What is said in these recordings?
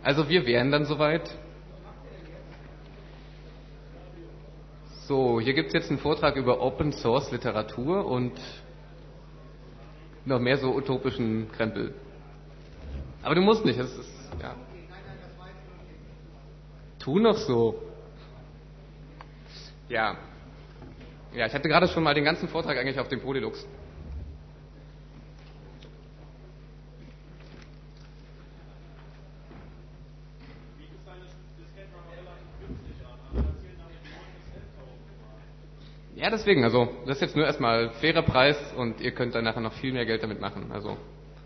Also wir wären dann soweit. So, hier gibt es jetzt einen Vortrag über Open Source Literatur und noch mehr so utopischen Krempel. Aber du musst nicht, es ist, ja. Tu noch so. Ja. Ja, ich hatte gerade schon mal den ganzen Vortrag eigentlich auf dem Polylux. Ja, deswegen, also das ist jetzt nur erstmal fairer Preis und ihr könnt dann nachher noch viel mehr Geld damit machen. Also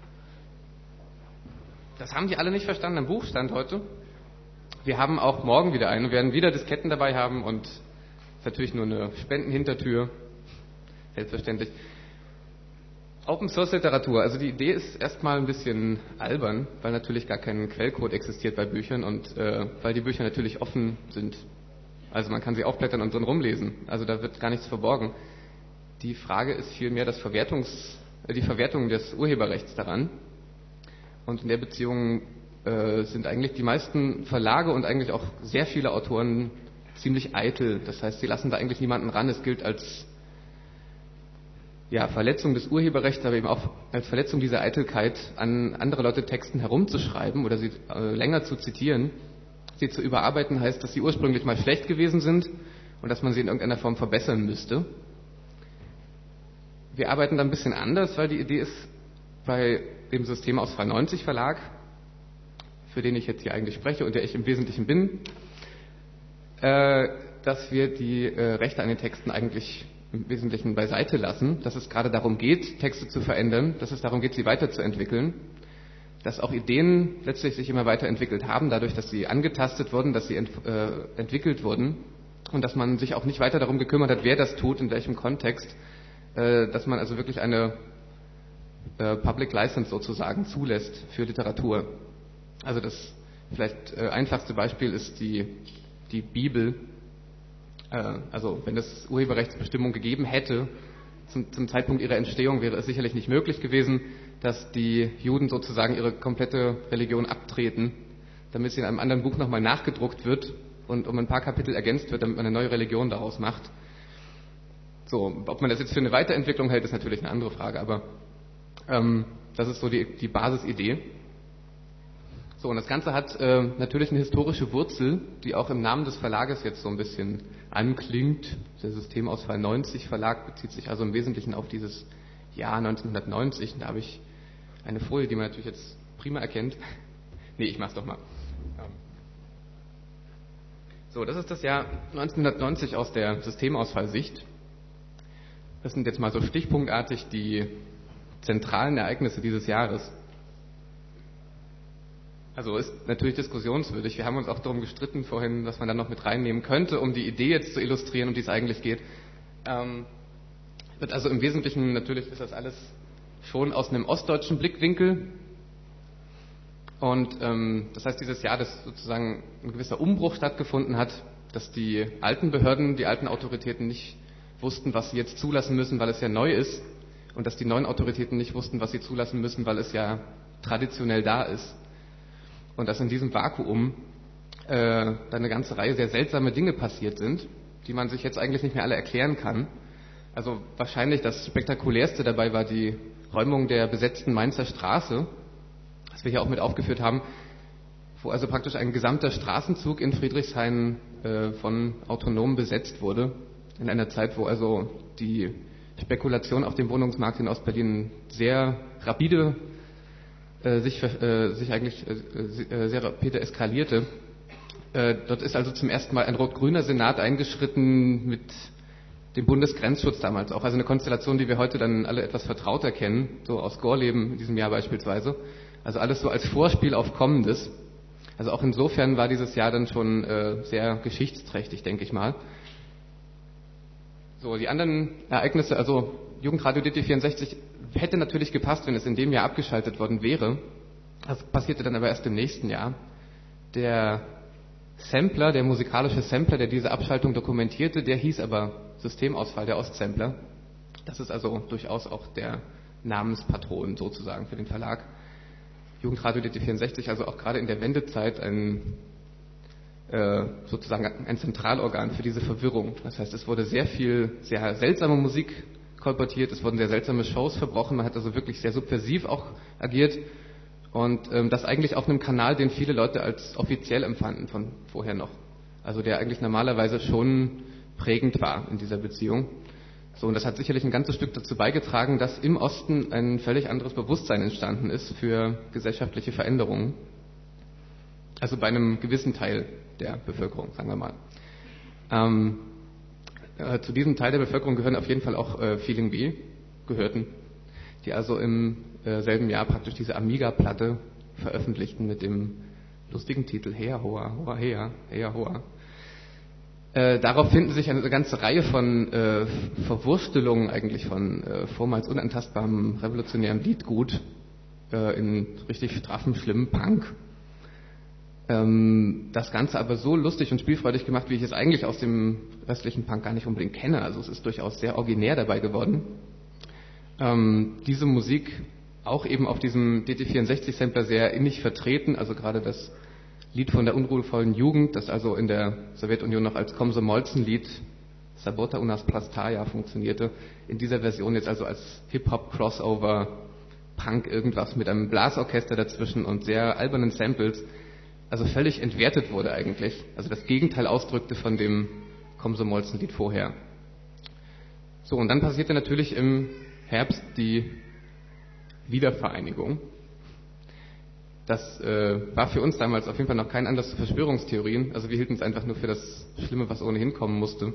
das haben die alle nicht verstanden. Im Buch stand heute, wir haben auch morgen wieder einen, wir werden wieder Disketten dabei haben und das ist natürlich nur eine Spendenhintertür, selbstverständlich. Open Source Literatur, also die Idee ist erstmal ein bisschen albern, weil natürlich gar kein Quellcode existiert bei Büchern und weil die Bücher natürlich offen sind. Also man kann sie aufblättern und drin rumlesen. Also da wird gar nichts verborgen. Die Frage ist vielmehr die Verwertung des Urheberrechts daran. Und in der Beziehung sind eigentlich die meisten Verlage und eigentlich auch sehr viele Autoren ziemlich eitel. Das heißt, sie lassen da eigentlich niemanden ran. Es gilt als Verletzung des Urheberrechts, aber eben auch als Verletzung dieser Eitelkeit, an andere Leute Texten herumzuschreiben oder sie länger zu zitieren. Sie zu überarbeiten heißt, dass sie ursprünglich mal schlecht gewesen sind und dass man sie in irgendeiner Form verbessern müsste. Wir arbeiten da ein bisschen anders, weil die Idee ist bei dem Systemausfall 90 Verlag, für den ich jetzt hier eigentlich spreche und der ich im Wesentlichen bin, dass wir die Rechte an den Texten eigentlich im Wesentlichen beiseite lassen, dass es gerade darum geht, Texte zu verändern, dass es darum geht, sie weiterzuentwickeln, dass auch Ideen letztlich sich immer weiterentwickelt haben, dadurch, dass sie angetastet wurden, dass sie entwickelt wurden und dass man sich auch nicht weiter darum gekümmert hat, wer das tut, in welchem Kontext, dass man also wirklich eine Public License sozusagen zulässt für Literatur. Also das vielleicht einfachste Beispiel ist die Bibel. Also wenn es Urheberrechtsbestimmung gegeben hätte, zum Zeitpunkt ihrer Entstehung wäre es sicherlich nicht möglich gewesen, dass die Juden sozusagen ihre komplette Religion abtreten, damit sie in einem anderen Buch nochmal nachgedruckt wird und um ein paar Kapitel ergänzt wird, damit man eine neue Religion daraus macht. So, ob man das jetzt für eine Weiterentwicklung hält, ist natürlich eine andere Frage, aber das ist so die Basisidee. So, und das Ganze hat natürlich eine historische Wurzel, die auch im Namen des Verlages jetzt so ein bisschen anklingt. Der Systemausfall 90 Verlag bezieht sich also im Wesentlichen auf dieses Jahr 1990. Da habe ich eine Folie, die man natürlich jetzt prima erkennt. Nee, ich mach's doch mal. So, das ist das Jahr 1990 aus der Systemausfallsicht. Das sind jetzt mal so stichpunktartig die zentralen Ereignisse dieses Jahres. Also ist natürlich diskussionswürdig. Wir haben uns auch darum gestritten vorhin, was man da noch mit reinnehmen könnte, um die Idee jetzt zu illustrieren, um die es eigentlich geht. Wird also im Wesentlichen, natürlich ist das alles schon aus einem ostdeutschen Blickwinkel. Und das heißt, dieses Jahr, dass sozusagen ein gewisser Umbruch stattgefunden hat, dass die alten Behörden, die alten Autoritäten nicht wussten, was sie jetzt zulassen müssen, weil es ja neu ist. Und dass die neuen Autoritäten nicht wussten, was sie zulassen müssen, weil es ja traditionell da ist. Und dass in diesem Vakuum da eine ganze Reihe sehr seltsame Dinge passiert sind, die man sich jetzt eigentlich nicht mehr alle erklären kann. Also wahrscheinlich das Spektakulärste dabei war die Räumung der besetzten Mainzer Straße, was wir hier auch mit aufgeführt haben, wo also praktisch ein gesamter Straßenzug in Friedrichshain von Autonomen besetzt wurde, in einer Zeit, wo also die Spekulation auf dem Wohnungsmarkt in Ostberlin sehr rapide sich eigentlich sehr rapide eskalierte. Dort ist also zum ersten Mal ein rot-grüner Senat eingeschritten mit dem Bundesgrenzschutz damals auch. Also eine Konstellation, die wir heute dann alle etwas vertrauter kennen, so aus Gorleben in diesem Jahr beispielsweise. Also alles so als Vorspiel auf Kommendes. Also auch insofern war dieses Jahr dann schon sehr geschichtsträchtig, denke ich mal. So, die anderen Ereignisse, also Jugendradio DT64 hätte natürlich gepasst, wenn es in dem Jahr abgeschaltet worden wäre. Das passierte dann aber erst im nächsten Jahr. Der Sampler, der musikalische Sampler, der diese Abschaltung dokumentierte, der hieß aber Systemausfall, der Ostsampler. Das ist also durchaus auch der Namenspatron sozusagen für den Verlag. Jugendradio DT64 also auch gerade in der Wendezeit sozusagen ein Zentralorgan für diese Verwirrung. Das heißt, es wurde sehr viel, sehr seltsame Musik kolportiert, es wurden sehr seltsame Shows verbrochen, man hat also wirklich sehr subversiv auch agiert und das eigentlich auf einem Kanal, den viele Leute als offiziell empfanden von vorher noch. Also der eigentlich normalerweise schon prägend war in dieser Beziehung. So, und das hat sicherlich ein ganzes Stück dazu beigetragen, dass im Osten ein völlig anderes Bewusstsein entstanden ist für gesellschaftliche Veränderungen. Also bei einem gewissen Teil der Bevölkerung, sagen wir mal. Zu diesem Teil der Bevölkerung gehören auf jeden Fall auch Feeling B, gehörten, die also im selben Jahr praktisch diese Amiga-Platte veröffentlichten mit dem lustigen Titel Hea Hoa, Hoa Hea, Hea Hoa. Darauf finden sich eine ganze Reihe von Verwurstelungen eigentlich von vormals unantastbarem revolutionärem Liedgut in richtig straffen, schlimmen Punk. Das Ganze aber so lustig und spielfreudig gemacht, wie ich es eigentlich aus dem restlichen Punk gar nicht unbedingt kenne. Also es ist durchaus sehr originär dabei geworden. Diese Musik auch eben auf diesem DT64-Sampler sehr innig vertreten, also gerade das Lied von der unruhevollen Jugend, das also in der Sowjetunion noch als Komsomolzen-Lied Sabota u nas Plastaya funktionierte, in dieser Version jetzt also als Hip-Hop-Crossover, Punk irgendwas mit einem Blasorchester dazwischen und sehr albernen Samples, also völlig entwertet wurde eigentlich, also das Gegenteil ausdrückte von dem Komsomolzen-Lied vorher. So, und dann passierte natürlich im Herbst die Wiedervereinigung. Das war für uns damals auf jeden Fall noch kein Anlass zu Verschwörungstheorien, also wir hielten es einfach nur für das Schlimme, was ohnehin kommen musste.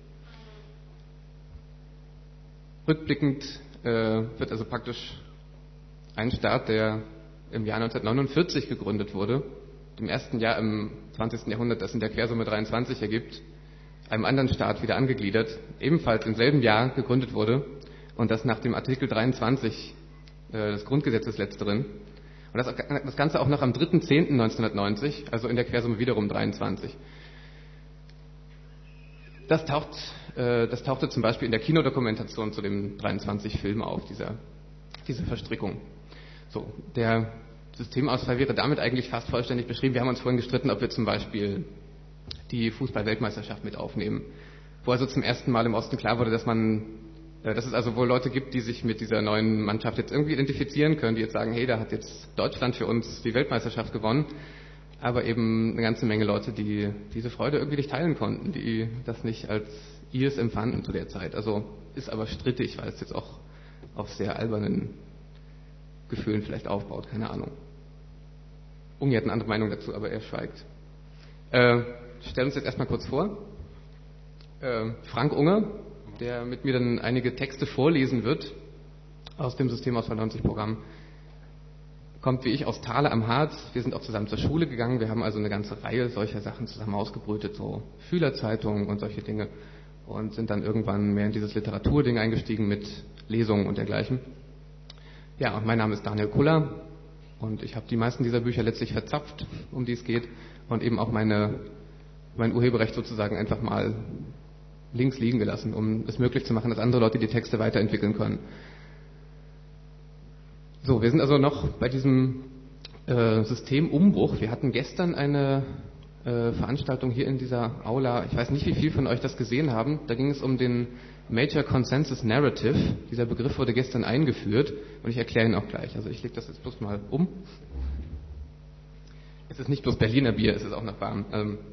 Rückblickend wird also praktisch ein Staat, der im Jahr 1949 gegründet wurde, dem ersten Jahr im 20. Jahrhundert, das in der Quersumme 23 ergibt, einem anderen Staat wieder angegliedert, ebenfalls im selben Jahr gegründet wurde und das nach dem Artikel 23 des Grundgesetzes letzteren. Und das Ganze auch noch am 3.10.1990, also in der Quersumme wiederum 23. Das tauchte zum Beispiel in der Kinodokumentation zu dem 23-Film auf, diese Verstrickung. So, der Systemausfall wäre damit eigentlich fast vollständig beschrieben. Wir haben uns vorhin gestritten, ob wir zum Beispiel die Fußball-Weltmeisterschaft mit aufnehmen, wo also zum ersten Mal im Osten klar wurde, dass es also wohl Leute gibt, die sich mit dieser neuen Mannschaft jetzt irgendwie identifizieren können, die jetzt sagen, hey, da hat jetzt Deutschland für uns die Weltmeisterschaft gewonnen, aber eben eine ganze Menge Leute, die diese Freude irgendwie nicht teilen konnten, die das nicht als ihres empfanden zu der Zeit. Also ist aber strittig, weil es jetzt auch auf sehr albernen Gefühlen vielleicht aufbaut, keine Ahnung. Ungi hat eine andere Meinung dazu, aber er schweigt. Stellen uns jetzt erstmal kurz vor. Frank Unger, der mit mir dann einige Texte vorlesen wird aus dem Systemausfall 90 Programm, kommt wie ich aus Thale am Harz. Wir sind auch zusammen zur Schule gegangen. Wir haben also eine ganze Reihe solcher Sachen zusammen ausgebrütet, so Schülerzeitungen und solche Dinge, und sind dann irgendwann mehr in dieses Literaturding eingestiegen mit Lesungen und dergleichen. Ja, und mein Name ist Daniel Kuller und ich habe die meisten dieser Bücher letztlich verzapft, um die es geht, und eben auch mein Urheberrecht sozusagen einfach mal links liegen gelassen, um es möglich zu machen, dass andere Leute die Texte weiterentwickeln können. So, wir sind also noch bei diesem Systemumbruch. Wir hatten gestern eine Veranstaltung hier in dieser Aula. Ich weiß nicht, wie viele von euch das gesehen haben. Da ging es um den Major Consensus Narrative. Dieser Begriff wurde gestern eingeführt und ich erkläre ihn auch gleich. Also ich lege das jetzt bloß mal um. Es ist nicht bloß Berliner Bier, es ist auch noch warm.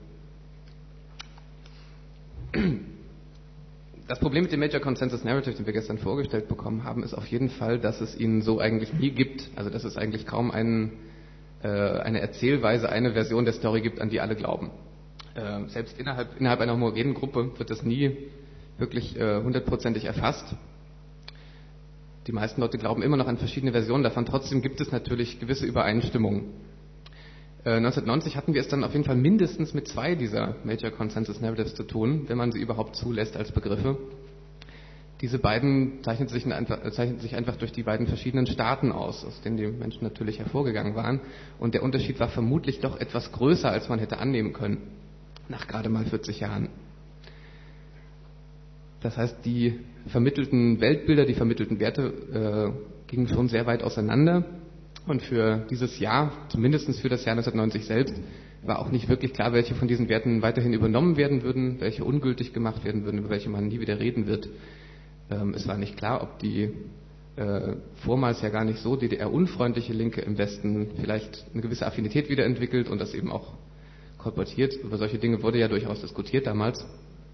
Das Problem mit dem Major Consensus Narrative, den wir gestern vorgestellt bekommen haben, ist auf jeden Fall, dass es ihn so eigentlich nie gibt. Also dass es eigentlich kaum eine Erzählweise, eine Version der Story gibt, an die alle glauben. Selbst innerhalb einer homogenen Gruppe wird das nie wirklich hundertprozentig erfasst. Die meisten Leute glauben immer noch an verschiedene Versionen davon. Trotzdem gibt es natürlich gewisse Übereinstimmungen. 1990 hatten wir es dann auf jeden Fall mindestens mit 2 dieser Major Consensus Narratives zu tun, wenn man sie überhaupt zulässt als Begriffe. Diese beiden zeichnen sich einfach durch die beiden verschiedenen Staaten aus denen die Menschen natürlich hervorgegangen waren. Und der Unterschied war vermutlich doch etwas größer, als man hätte annehmen können, nach gerade mal 40 Jahren. Das heißt, die vermittelten Weltbilder, die vermittelten Werte gingen schon sehr weit auseinander. Und für dieses Jahr, zumindest für das Jahr 1990 selbst, war auch nicht wirklich klar, welche von diesen Werten weiterhin übernommen werden würden, welche ungültig gemacht werden würden, über welche man nie wieder reden wird. Es war nicht klar, ob die vormals ja gar nicht so DDR-unfreundliche Linke im Westen vielleicht eine gewisse Affinität wiederentwickelt und das eben auch kolportiert. Über solche Dinge wurde ja durchaus diskutiert damals.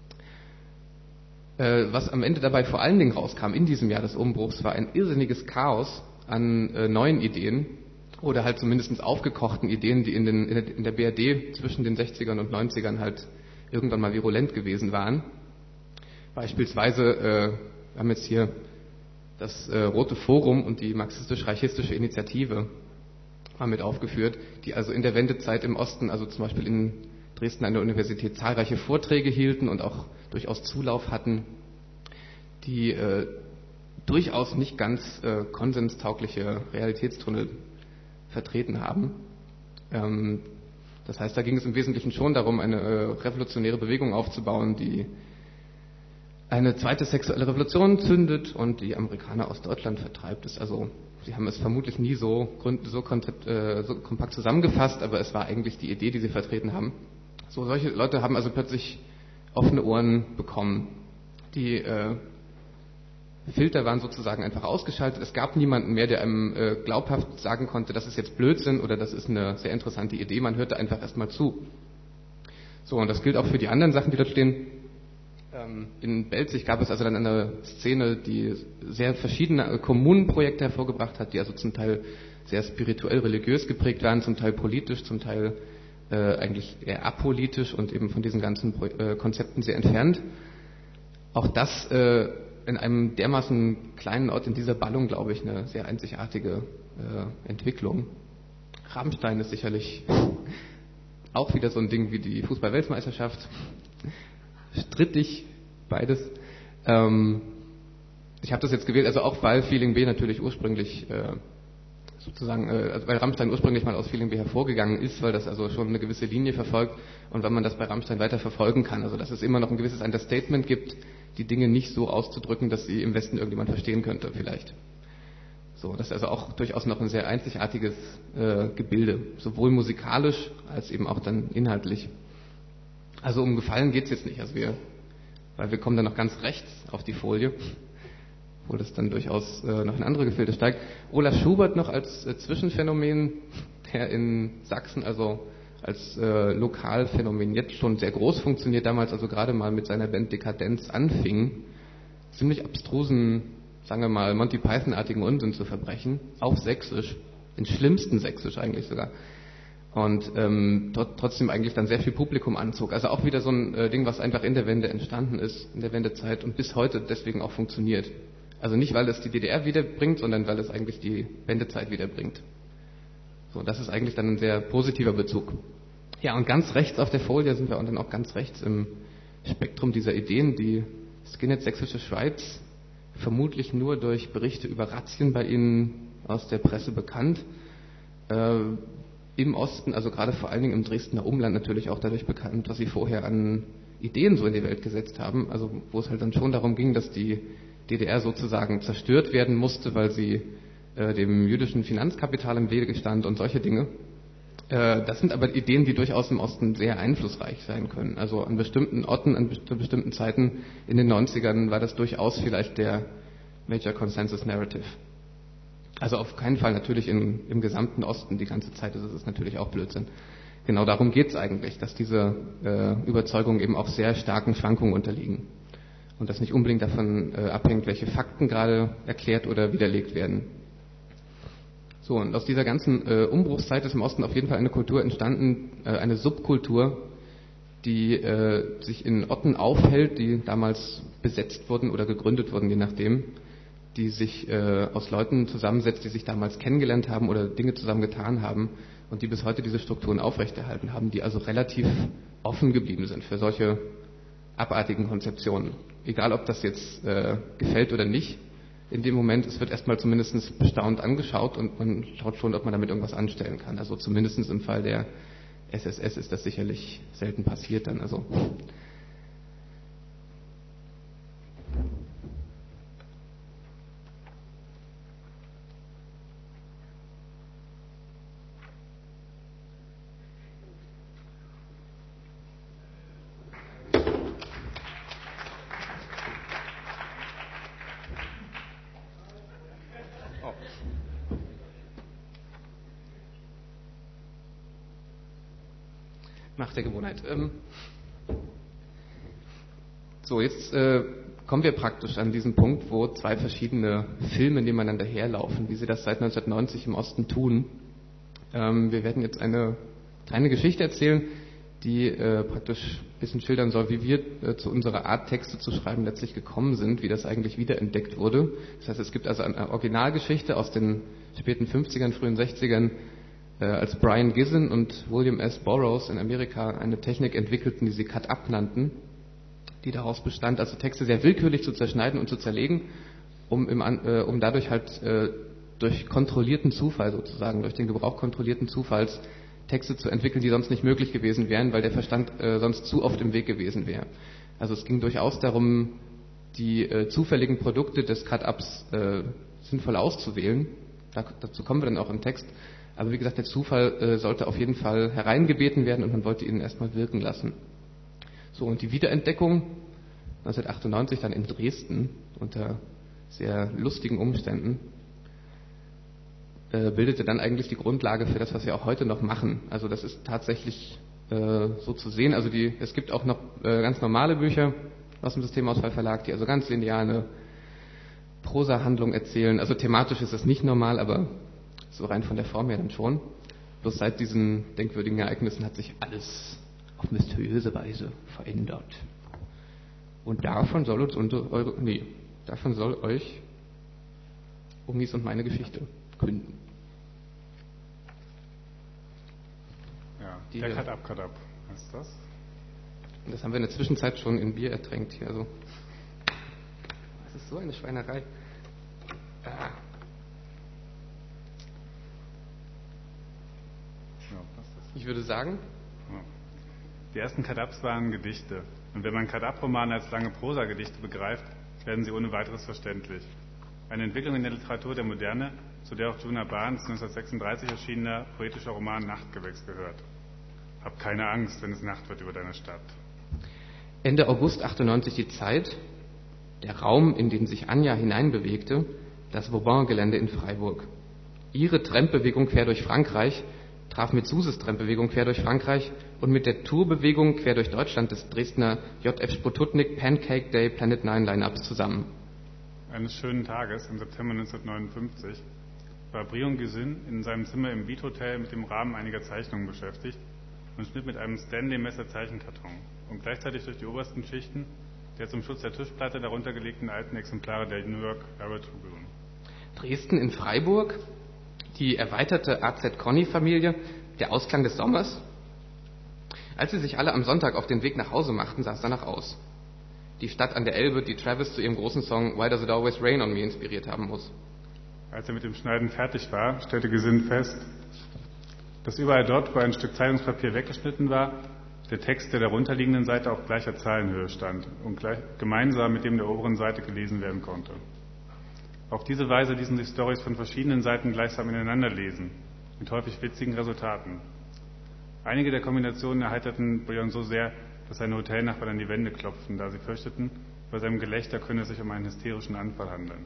Was am Ende dabei vor allen Dingen rauskam in diesem Jahr des Umbruchs, war ein irrsinniges Chaos an neuen Ideen oder halt zumindest aufgekochten Ideen, die in der BRD zwischen den 60ern und 90ern halt irgendwann mal virulent gewesen waren. Beispielsweise wir haben jetzt hier das Rote Forum und die marxistisch-reichistische Initiative mal mit aufgeführt, die also in der Wendezeit im Osten, also zum Beispiel in Dresden an der Universität, zahlreiche Vorträge hielten und auch durchaus Zulauf hatten, die durchaus nicht ganz konsenstaugliche Realitätstunnel vertreten haben. Das heißt, da ging es im Wesentlichen schon darum, eine revolutionäre Bewegung aufzubauen, die eine zweite sexuelle Revolution zündet und die Amerikaner aus Deutschland vertreibt. Sie haben es vermutlich nie so kompakt zusammengefasst, aber es war eigentlich die Idee, die sie vertreten haben. So, solche Leute haben also plötzlich offene Ohren bekommen. Die Filter waren sozusagen einfach ausgeschaltet. Es gab niemanden mehr, der einem glaubhaft sagen konnte, das ist jetzt Blödsinn oder das ist eine sehr interessante Idee. Man hörte einfach erstmal zu. So, und das gilt auch für die anderen Sachen, die dort stehen. In Belzig gab es also dann eine Szene, die sehr verschiedene Kommunenprojekte hervorgebracht hat, die also zum Teil sehr spirituell religiös geprägt waren, zum Teil politisch, zum Teil eigentlich eher apolitisch und eben von diesen ganzen Konzepten sehr entfernt. Auch das in einem dermaßen kleinen Ort in dieser Ballung, glaube ich, eine sehr einzigartige Entwicklung. Rammstein ist sicherlich auch wieder so ein Ding wie die Fußball-Weltmeisterschaft. Strittig, beides. Ich habe das jetzt gewählt, also auch weil Feeling B natürlich ursprünglich weil Rammstein ursprünglich mal aus Feeling B hervorgegangen ist, weil das also schon eine gewisse Linie verfolgt und weil man das bei Rammstein weiter verfolgen kann. Also dass es immer noch ein gewisses Understatement gibt, die Dinge nicht so auszudrücken, dass sie im Westen irgendjemand verstehen könnte vielleicht. So, das ist also auch durchaus noch ein sehr einzigartiges Gebilde, sowohl musikalisch als eben auch dann inhaltlich. Also um Gefallen geht es jetzt nicht, weil wir kommen dann noch ganz rechts auf die Folie, wo das dann durchaus noch in andere Gefilde steigt. Olaf Schubert noch als Zwischenphänomen, der in Sachsen also als Lokalphänomen jetzt schon sehr groß funktioniert, damals also gerade mal mit seiner Band Dekadenz anfing, ziemlich abstrusen, sagen wir mal, Monty Python-artigen Unsinn zu verbrechen, auf Sächsisch, den schlimmsten Sächsisch eigentlich sogar. Und dort trotzdem eigentlich dann sehr viel Publikum anzog. Also auch wieder so ein Ding, was einfach in der Wende entstanden ist, in der Wendezeit und bis heute deswegen auch funktioniert. Also nicht, weil es die DDR wiederbringt, sondern weil es eigentlich die Wendezeit wiederbringt. So, das ist eigentlich dann ein sehr positiver Bezug. Ja, und ganz rechts auf der Folie sind wir dann auch ganz rechts im Spektrum dieser Ideen, die Skinhead Sächsische Schweiz, vermutlich nur durch Berichte über Razzien bei ihnen aus der Presse bekannt. Im Osten, also gerade vor allen Dingen im Dresdner Umland natürlich auch dadurch bekannt, was sie vorher an Ideen so in die Welt gesetzt haben. Also wo es halt dann schon darum ging, dass die DDR sozusagen zerstört werden musste, weil sie dem jüdischen Finanzkapital im Wege stand und solche Dinge. Das sind aber Ideen, die durchaus im Osten sehr einflussreich sein können. Also an bestimmten Orten, an bestimmten Zeiten in den 90ern war das durchaus vielleicht der Major Consensus Narrative. Also auf keinen Fall natürlich im gesamten Osten die ganze Zeit, das ist natürlich auch Blödsinn. Genau darum geht es eigentlich, dass diese Überzeugungen eben auch sehr starken Schwankungen unterliegen. Und das nicht unbedingt davon abhängt, welche Fakten gerade erklärt oder widerlegt werden. So, und aus dieser ganzen Umbruchszeit ist im Osten auf jeden Fall eine Kultur entstanden, eine Subkultur, die sich in Orten aufhält, die damals besetzt wurden oder gegründet wurden, je nachdem, die sich aus Leuten zusammensetzt, die sich damals kennengelernt haben oder Dinge zusammen getan haben und die bis heute diese Strukturen aufrechterhalten haben, die also relativ offen geblieben sind für solche abartigen Konzeptionen. Egal, ob das jetzt gefällt oder nicht, in dem Moment, es wird erstmal zumindest bestaunt angeschaut und man schaut schon, ob man damit irgendwas anstellen kann. Also zumindest im Fall der SSS ist das sicherlich selten passiert dann. Also Macht der Gewohnheit. So, jetzt kommen wir praktisch an diesen Punkt, wo zwei verschiedene Filme nebeneinander herlaufen, wie sie das seit 1990 im Osten tun. Wir werden jetzt eine kleine Geschichte erzählen, die praktisch ein bisschen schildern soll, wie wir zu unserer Art, Texte zu schreiben, letztlich gekommen sind, wie das eigentlich wiederentdeckt wurde. Das heißt, es gibt also eine Originalgeschichte aus den späten 50ern, frühen 60ern, als Brian Gisin und William S. Burroughs in Amerika eine Technik entwickelten, die sie Cut-Up nannten, die daraus bestand, also Texte sehr willkürlich zu zerschneiden und zu zerlegen, um dadurch halt durch kontrollierten Zufall sozusagen, durch den Gebrauch kontrollierten Zufalls Texte zu entwickeln, die sonst nicht möglich gewesen wären, weil der Verstand sonst zu oft im Weg gewesen wäre. Also es ging durchaus darum, die zufälligen Produkte des Cut-Ups sinnvoll auszuwählen. Dazu kommen wir dann auch im Text. Aber wie gesagt, der Zufall sollte auf jeden Fall hereingebeten werden und man wollte ihn erstmal wirken lassen. So, und die Wiederentdeckung 1998 dann in Dresden unter sehr lustigen Umständen bildete dann eigentlich die Grundlage für das, was wir auch heute noch machen. Also das ist tatsächlich so zu sehen. Also es gibt auch noch ganz normale Bücher aus dem Systemauswahlverlag, die also ganz linear eine Prosa-Handlung erzählen. Also thematisch ist das nicht normal, aber so rein von der Form her dann schon. Bloß seit diesen denkwürdigen Ereignissen hat sich alles auf mysteriöse Weise verändert. Und davon soll euch Umis und meine Geschichte künden. Ja, der Cut-Up heißt das. Und das haben wir in der Zwischenzeit schon in Bier ertränkt hier. Also, das ist so eine Schweinerei. Ich würde sagen, die ersten Cut-Ups waren Gedichte. Und wenn man Cut-Up-Romane als lange Prosagedichte begreift, werden sie ohne weiteres verständlich. Eine Entwicklung in der Literatur der Moderne, zu der auch Djuna Barnes 1936 erschienener poetischer Roman Nachtgewächs gehört. Hab keine Angst, wenn es Nacht wird über deine Stadt. Ende August 98 die Zeit, der Raum, in den sich Anja hineinbewegte, das Vauban-Gelände in Freiburg. Ihre Trampbewegung quer durch Frankreich traf mit Suses Trampbewegung quer durch Frankreich und mit der Tourbewegung quer durch Deutschland des Dresdner J.F. Sputnik Pancake Day Planet 9 Line-Ups zusammen. Eines schönen Tages im September 1959 war Brion Gisin in seinem Zimmer im Beat Hotel mit dem Rahmen einiger Zeichnungen beschäftigt und schnitt mit einem Stanley-Messer Zeichenkarton und gleichzeitig durch die obersten Schichten der zum Schutz der Tischplatte darunter gelegten alten Exemplare der New York Herald Tribune. Dresden in Freiburg, die erweiterte AZ-Conny-Familie, der Ausklang des Sommers. Als sie sich alle am Sonntag auf den Weg nach Hause machten, sah es danach aus. Die Stadt an der Elbe, die Travis zu ihrem großen Song Why Does It Always Rain on Me inspiriert haben muss. Als er mit dem Schneiden fertig war, stellte Gisin fest, dass überall dort, wo ein Stück Zeitungspapier weggeschnitten war, der Text der darunterliegenden Seite auf gleicher Zahlenhöhe stand und gemeinsam mit dem der oberen Seite gelesen werden konnte. Auf diese Weise ließen sich Storys von verschiedenen Seiten gleichsam ineinander lesen, mit häufig witzigen Resultaten. Einige der Kombinationen erheiterten Brion so sehr, dass seine Hotelnachbarn an die Wände klopften, da sie fürchteten, bei seinem Gelächter könne es sich um einen hysterischen Anfall handeln.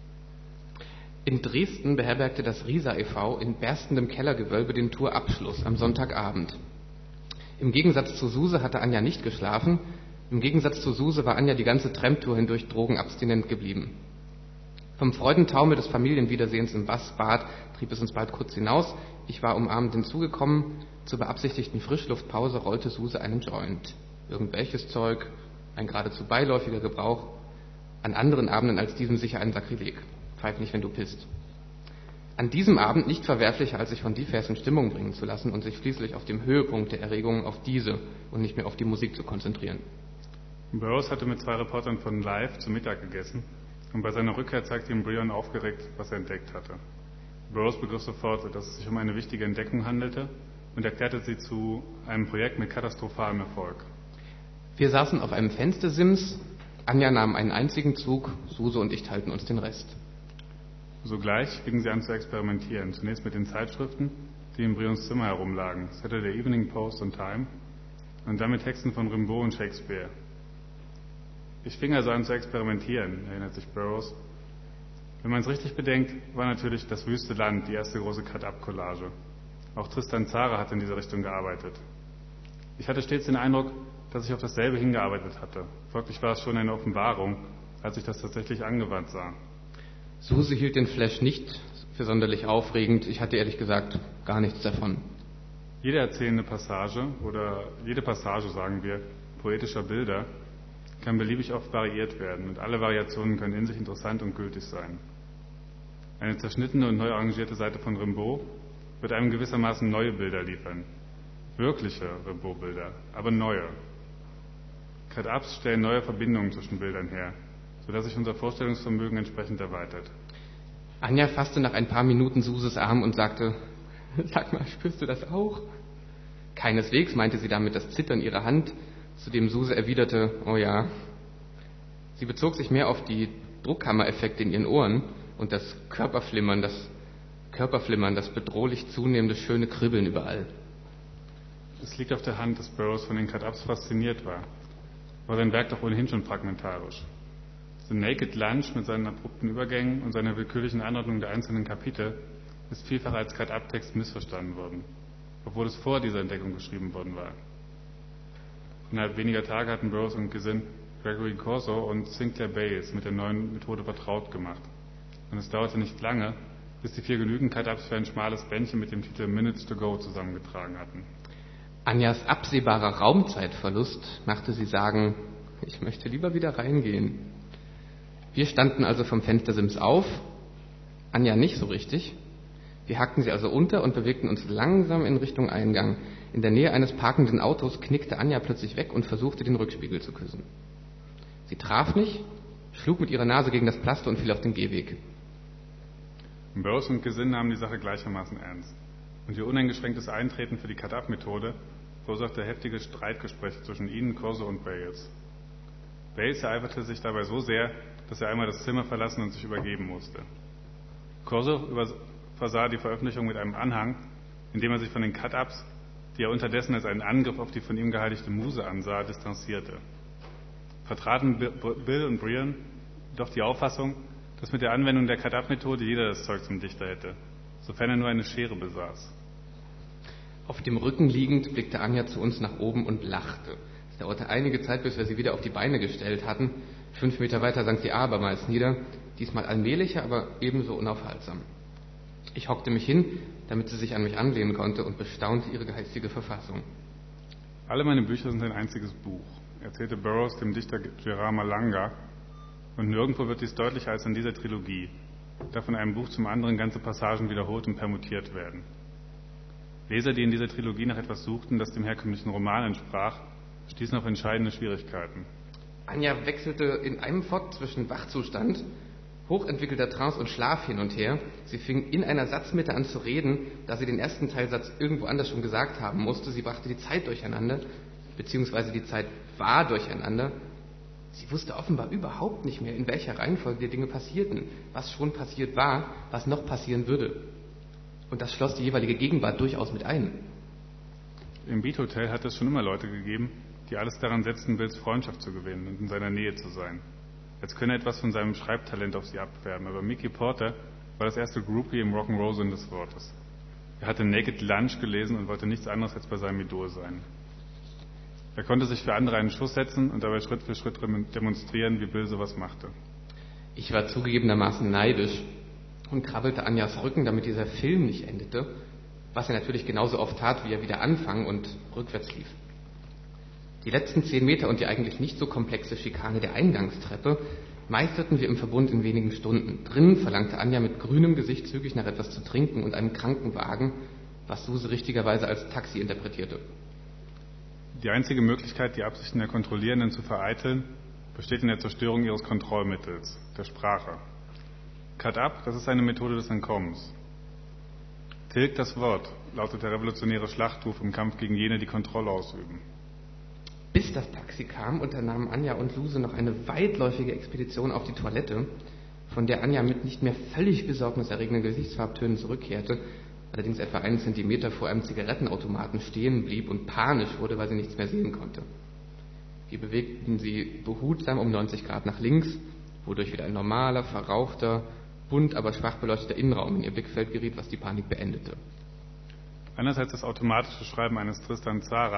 In Dresden beherbergte das Risa e.V. in berstendem Kellergewölbe den Tourabschluss am Sonntagabend. Im Gegensatz zu Suse hatte Anja nicht geschlafen. Im Gegensatz zu Suse war Anja die ganze Tramtour hindurch drogenabstinent geblieben. Vom Freudentaumel des Familienwiedersehens im Bad trieb es uns bald kurz hinaus. Ich war umarmend hinzugekommen. Zur beabsichtigten Frischluftpause rollte Suse einen Joint. Irgendwelches Zeug, ein geradezu beiläufiger Gebrauch. An anderen Abenden als diesem sicher ein Sakrileg. Pfeif nicht, wenn du pisst. An diesem Abend nicht verwerflicher, als sich von Divers in Stimmung bringen zu lassen und sich schließlich auf dem Höhepunkt der Erregungen auf diese und nicht mehr auf die Musik zu konzentrieren. Burroughs hatte mit 2 Reportern von Live zu Mittag gegessen und bei seiner Rückkehr zeigte ihm Brion aufgeregt, was er entdeckt hatte. Burroughs begriff sofort, dass es sich um eine wichtige Entdeckung handelte und erklärte sie zu einem Projekt mit katastrophalem Erfolg. Wir saßen auf einem Fenstersims, Anja nahm einen einzigen Zug, Suse und ich teilten uns den Rest. Sogleich fingen sie an zu experimentieren, zunächst mit den Zeitschriften, die in Brions Zimmer herumlagen, Saturday Evening Post und Time, und dann mit Texten von Rimbaud und Shakespeare. Ich fing also an zu experimentieren, erinnert sich Burroughs. Wenn man es richtig bedenkt, war natürlich Das wüste Land die erste große Cut-Up-Collage. Auch Tristan Tzara hat in diese Richtung gearbeitet. Ich hatte stets den Eindruck, dass ich auf dasselbe hingearbeitet hatte. Folglich war es schon eine Offenbarung, als ich das tatsächlich angewandt sah. Suse hielt den Flash nicht für sonderlich aufregend. Ich hatte ehrlich gesagt gar nichts davon. Jede erzählende Passage oder jede Passage, sagen wir, poetischer Bilder kann beliebig oft variiert werden und alle Variationen können in sich interessant und gültig sein. Eine zerschnittene und neu arrangierte Seite von Rimbaud wird einem gewissermaßen neue Bilder liefern. Wirkliche Rimbaud-Bilder, aber neue. Cut-ups stellen neue Verbindungen zwischen Bildern her, sodass sich unser Vorstellungsvermögen entsprechend erweitert. Anja fasste nach ein paar Minuten Suses Arm und sagte, sag mal, spürst du das auch? Keineswegs, meinte sie damit das Zittern ihrer Hand, zu dem Suse erwiderte, oh ja. Sie bezog sich mehr auf die Druckkammereffekte in ihren Ohren und das Körperflimmern, das bedrohlich zunehmende schöne Kribbeln überall. Es liegt auf der Hand, dass Burroughs von den Cut-ups fasziniert war sein Werk doch ohnehin schon fragmentarisch. The Naked Lunch mit seinen abrupten Übergängen und seiner willkürlichen Anordnung der einzelnen Kapitel ist vielfach als Cut-up-Text missverstanden worden, obwohl es vor dieser Entdeckung geschrieben worden war. Innerhalb weniger Tage hatten Burroughs und Gesinn Gregory Corso und Sinclair Bayes mit der neuen Methode vertraut gemacht. Und es dauerte nicht lange, bis die 4 genügend Cut-ups für ein schmales Bändchen mit dem Titel Minutes to Go zusammengetragen hatten. Anjas absehbarer Raumzeitverlust machte sie sagen, ich möchte lieber wieder reingehen. Wir standen also vom Fenstersims auf, Anja nicht so richtig. Wir hackten sie also unter und bewegten uns langsam in Richtung Eingang. In der Nähe eines parkenden Autos knickte Anja plötzlich weg und versuchte, den Rückspiegel zu küssen. Sie traf nicht, schlug mit ihrer Nase gegen das Pflaster und fiel auf den Gehweg. Burroughs und Gesinn nahmen die Sache gleichermaßen ernst. Und ihr uneingeschränktes Eintreten für die Cut-up-Methode verursachte heftige Streitgespräche zwischen ihnen, Corso und Bayes. Bayes ereiferte sich dabei so sehr, dass er einmal das Zimmer verlassen und sich übergeben musste. Corso versah die Veröffentlichung mit einem Anhang, in dem er sich von den Cut-ups, die er unterdessen als einen Angriff auf die von ihm geheiligte Muse ansah, distanzierte. Vertraten Bill und Brian doch die Auffassung, dass mit der Anwendung der Cut-up-Methode jeder das Zeug zum Dichter hätte, sofern er nur eine Schere besaß. Auf dem Rücken liegend blickte Anja zu uns nach oben und lachte. Es dauerte einige Zeit, bis wir sie wieder auf die Beine gestellt hatten. 5 Meter weiter sank sie abermals nieder, diesmal allmählicher, aber ebenso unaufhaltsam. Ich hockte mich hin, damit sie sich an mich anlehnen konnte und bestaunte ihre geistige Verfassung. Alle meine Bücher sind ein einziges Buch, erzählte Burroughs dem Dichter Gerard Malanga, und nirgendwo wird dies deutlicher als in dieser Trilogie, da von einem Buch zum anderen ganze Passagen wiederholt und permutiert werden. Leser, die in dieser Trilogie nach etwas suchten, das dem herkömmlichen Roman entsprach, stießen auf entscheidende Schwierigkeiten. Anja wechselte in einem Fort zwischen Wachzustand, hochentwickelter Trance und Schlaf hin und her. Sie fing in einer Satzmitte an zu reden, da sie den ersten Teilsatz irgendwo anders schon gesagt haben musste. Sie brachte die Zeit durcheinander, beziehungsweise die Zeit war durcheinander. Sie wusste offenbar überhaupt nicht mehr, in welcher Reihenfolge die Dinge passierten, was schon passiert war, was noch passieren würde. Und das schloss die jeweilige Gegenwart durchaus mit ein. Im Beat Hotel hat es schon immer Leute gegeben, die alles daran setzten, Bills Freundschaft zu gewinnen und in seiner Nähe zu sein. Als könne er etwas von seinem Schreibtalent auf sie abfärben, aber Mickey Porter war das erste Groupie im Rock'n'Roll-Sinn des Wortes. Er hatte Naked Lunch gelesen und wollte nichts anderes als bei seinem Idol sein. Er konnte sich für andere einen Schuss setzen und dabei Schritt für Schritt demonstrieren, wie Bill sowas machte. Ich war zugegebenermaßen neidisch und krabbelte Anjas Rücken, damit dieser Film nicht endete, was er natürlich genauso oft tat, wie er wieder anfangen und rückwärts lief. Die letzten 10 Meter und die eigentlich nicht so komplexe Schikane der Eingangstreppe meisterten wir im Verbund in wenigen Stunden. Drinnen verlangte Anja mit grünem Gesicht zügig nach etwas zu trinken und einem Krankenwagen, was Suse richtigerweise als Taxi interpretierte. Die einzige Möglichkeit, die Absichten der Kontrollierenden zu vereiteln, besteht in der Zerstörung ihres Kontrollmittels, der Sprache. Cut-up, das ist eine Methode des Entkommens. Tilgt das Wort, lautet der revolutionäre Schlachtruf im Kampf gegen jene, die Kontrolle ausüben. Bis das Taxi kam, unternahmen Anja und Suse noch eine weitläufige Expedition auf die Toilette, von der Anja mit nicht mehr völlig besorgniserregenden Gesichtsfarbtönen zurückkehrte, allerdings etwa 1 Zentimeter vor einem Zigarettenautomaten stehen blieb und panisch wurde, weil sie nichts mehr sehen konnte. Wir bewegten sie behutsam um 90 Grad nach links, wodurch wieder ein normaler, verrauchter, bunt, aber schwach beleuchteter Innenraum in ihr Blickfeld geriet, was die Panik beendete. Anders als das automatische Schreiben eines Tristan Tzara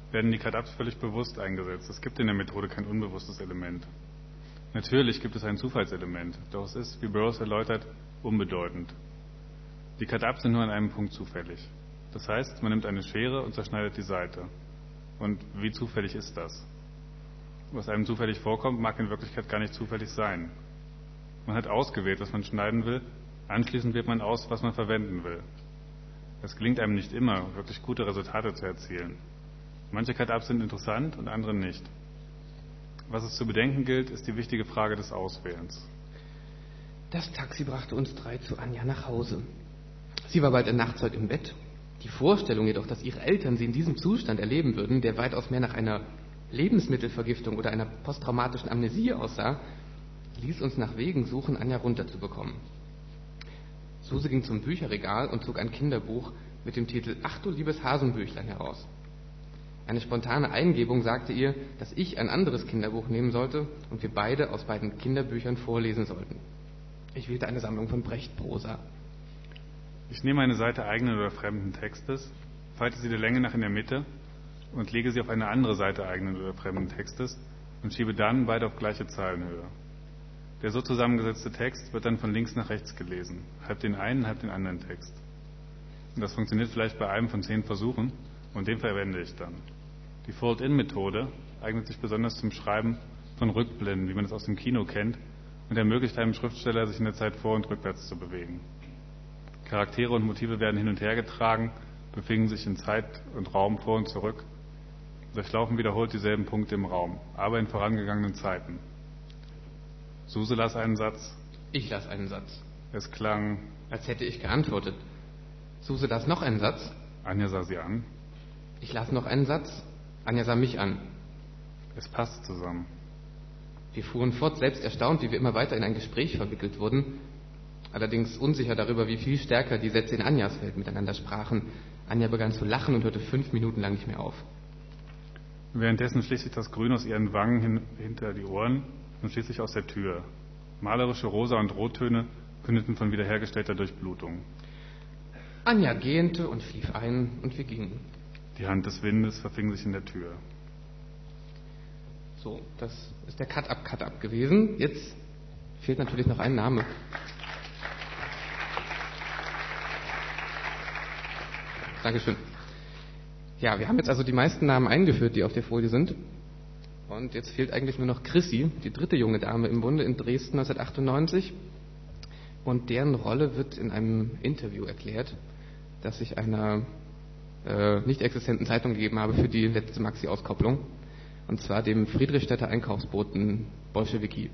werden die Cut-Ups völlig bewusst eingesetzt. Es gibt in der Methode kein unbewusstes Element. Natürlich gibt es ein Zufallselement, doch es ist, wie Burroughs erläutert, unbedeutend. Die Cut-Ups sind nur an einem Punkt zufällig. Das heißt, man nimmt eine Schere und zerschneidet die Seite. Und wie zufällig ist das? Was einem zufällig vorkommt, mag in Wirklichkeit gar nicht zufällig sein. Man hat ausgewählt, was man schneiden will, anschließend wählt man aus, was man verwenden will. Es gelingt einem nicht immer, wirklich gute Resultate zu erzielen. Manche Cut-Ups sind interessant und andere nicht. Was es zu bedenken gilt, ist die wichtige Frage des Auswählens. Das Taxi brachte uns 3 zu Anja nach Hause. Sie war bald nachts heute im Bett. Die Vorstellung jedoch, dass ihre Eltern sie in diesem Zustand erleben würden, der weitaus mehr nach einer Lebensmittelvergiftung oder einer posttraumatischen Amnesie aussah, ließ uns nach Wegen suchen, Anja runterzubekommen. Suse ging zum Bücherregal und zog ein Kinderbuch mit dem Titel »Ach du liebes Hasenbüchlein« heraus. Eine spontane Eingebung sagte ihr, dass ich ein anderes Kinderbuch nehmen sollte und wir beide aus beiden Kinderbüchern vorlesen sollten. Ich wählte eine Sammlung von Brecht-Prosa. Ich nehme eine Seite eigenen oder fremden Textes, falte sie der Länge nach in der Mitte und lege sie auf eine andere Seite eigenen oder fremden Textes und schiebe dann beide auf gleiche Zahlenhöhe. Der so zusammengesetzte Text wird dann von links nach rechts gelesen, halb den einen, halb den anderen Text. Und das funktioniert vielleicht bei einem von 10 Versuchen und den verwende ich dann. Die Fold-In-Methode eignet sich besonders zum Schreiben von Rückblenden, wie man es aus dem Kino kennt, und ermöglicht einem Schriftsteller, sich in der Zeit vor- und rückwärts zu bewegen. Charaktere und Motive werden hin und her getragen, bewegen sich in Zeit und Raum vor und zurück, durchlaufen wiederholt dieselben Punkte im Raum, aber in vorangegangenen Zeiten. Suse las einen Satz. Ich las einen Satz. Es klang, als hätte ich geantwortet. Suse las noch einen Satz. Anja sah sie an. Ich las noch einen Satz. Anja sah mich an. Es passt zusammen. Wir fuhren fort, selbst erstaunt, wie wir immer weiter in ein Gespräch verwickelt wurden, allerdings unsicher darüber, wie viel stärker die Sätze in Anjas Welt miteinander sprachen. Anja begann zu lachen und hörte 5 Minuten lang nicht mehr auf. Währenddessen schlich sich das Grün aus ihren Wangen hinter die Ohren und schließlich aus der Tür. Malerische Rosa- und Rottöne kündeten von wiederhergestellter Durchblutung. Anja gähnte und schlief ein und wir gingen. Die Hand des Windes verfing sich in der Tür. So, das ist der Cut-Up gewesen. Jetzt fehlt natürlich noch ein Name. Dankeschön. Ja, wir haben jetzt also die meisten Namen eingeführt, die auf der Folie sind. Und jetzt fehlt eigentlich nur noch Chrissy, die 3. junge Dame im Bunde in Dresden 1998. Und deren Rolle wird in einem Interview erklärt, das ich einer nicht existenten Zeitung gegeben habe für die letzte Maxi-Auskopplung. Und zwar dem Friedrichstädter Einkaufsboten Bolschewiki.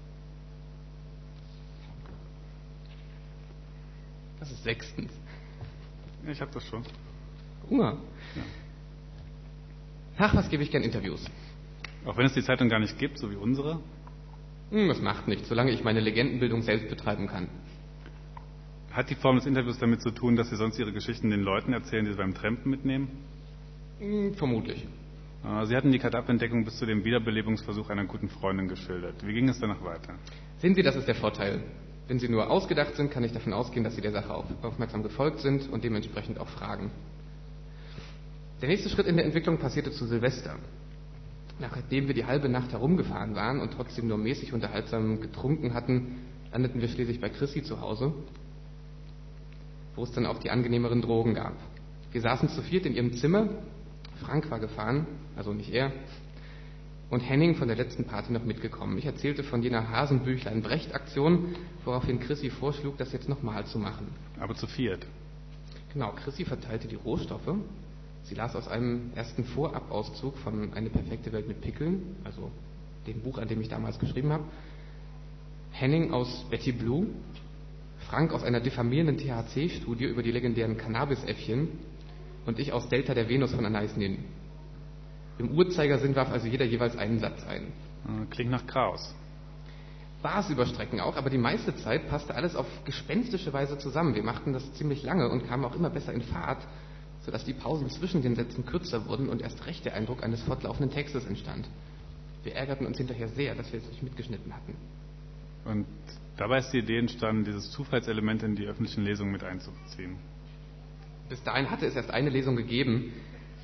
Das ist 6. Ich habe das schon. Hunger. Ja. Ach, was gebe ich gern Interviews. Auch wenn es die Zeitung gar nicht gibt, so wie unsere? Das macht nichts, solange ich meine Legendenbildung selbst betreiben kann. Hat die Form des Interviews damit zu tun, dass Sie sonst Ihre Geschichten den Leuten erzählen, die Sie beim Trampen mitnehmen? Vermutlich. Sie hatten die Cut-Up-Entdeckung bis zu dem Wiederbelebungsversuch einer guten Freundin geschildert. Wie ging es danach weiter? Sehen Sie, das ist der Vorteil. Wenn Sie nur ausgedacht sind, kann ich davon ausgehen, dass Sie der Sache aufmerksam gefolgt sind und dementsprechend auch fragen. Der nächste Schritt in der Entwicklung passierte zu Silvester. Nachdem wir die halbe Nacht herumgefahren waren und trotzdem nur mäßig unterhaltsam getrunken hatten, landeten wir schließlich bei Chrissy zu Hause, wo es dann auch die angenehmeren Drogen gab. Wir saßen zu 4 in ihrem Zimmer. Frank war gefahren, also nicht er, und Henning von der letzten Party noch mitgekommen. Ich erzählte von jener Hasenbüchlein-Brecht-Aktion, woraufhin Chrissy vorschlug, das jetzt nochmal zu machen. Aber zu 4. Genau, Chrissy verteilte die Rohstoffe. Sie las aus einem ersten Vorabauszug von Eine perfekte Welt mit Pickeln, also dem Buch, an dem ich damals geschrieben habe. Henning aus Betty Blue, Frank aus einer diffamierenden THC-Studie über die legendären Cannabis-Äffchen und ich aus Delta der Venus von Anais Nin. Im Uhrzeigersinn warf also jeder jeweils einen Satz ein. Klingt nach Chaos. War es über Strecken auch, aber die meiste Zeit passte alles auf gespenstische Weise zusammen. Wir machten das ziemlich lange und kamen auch immer besser in Fahrt, sodass die Pausen zwischen den Sätzen kürzer wurden und erst recht der Eindruck eines fortlaufenden Textes entstand. Wir ärgerten uns hinterher sehr, dass wir es nicht mitgeschnitten hatten. Und dabei ist die Idee entstanden, dieses Zufallselement in die öffentlichen Lesungen mit einzubeziehen. Bis dahin hatte es erst eine Lesung gegeben.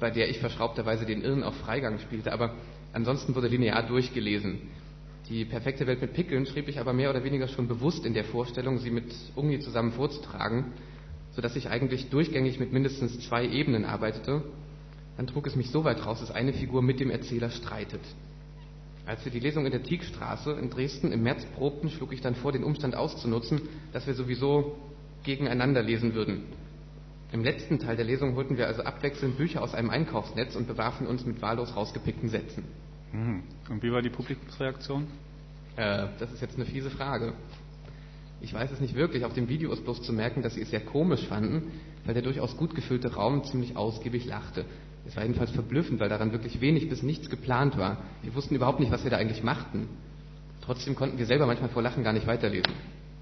bei der ich verschraubterweise den Irren auf Freigang spielte, aber ansonsten wurde linear durchgelesen. Die perfekte Welt mit Pickeln schrieb ich aber mehr oder weniger schon bewusst in der Vorstellung, sie mit Ungi zusammen vorzutragen, sodass ich eigentlich durchgängig mit mindestens 2 Ebenen arbeitete. Dann trug es mich so weit raus, dass eine Figur mit dem Erzähler streitet. Als wir die Lesung in der Tieckstraße in Dresden im März probten, schlug ich dann vor, den Umstand auszunutzen, dass wir sowieso gegeneinander lesen würden. Im letzten Teil der Lesung holten wir also abwechselnd Bücher aus einem Einkaufsnetz und bewarfen uns mit wahllos rausgepickten Sätzen. Und wie war die Publikumsreaktion? Das ist jetzt eine fiese Frage. Ich weiß es nicht wirklich. Auf dem Video ist bloß zu merken, dass sie es sehr komisch fanden, weil der durchaus gut gefüllte Raum ziemlich ausgiebig lachte. Es war jedenfalls verblüffend, weil daran wirklich wenig bis nichts geplant war. Wir wussten überhaupt nicht, was wir da eigentlich machten. Trotzdem konnten wir selber manchmal vor Lachen gar nicht weiterlesen.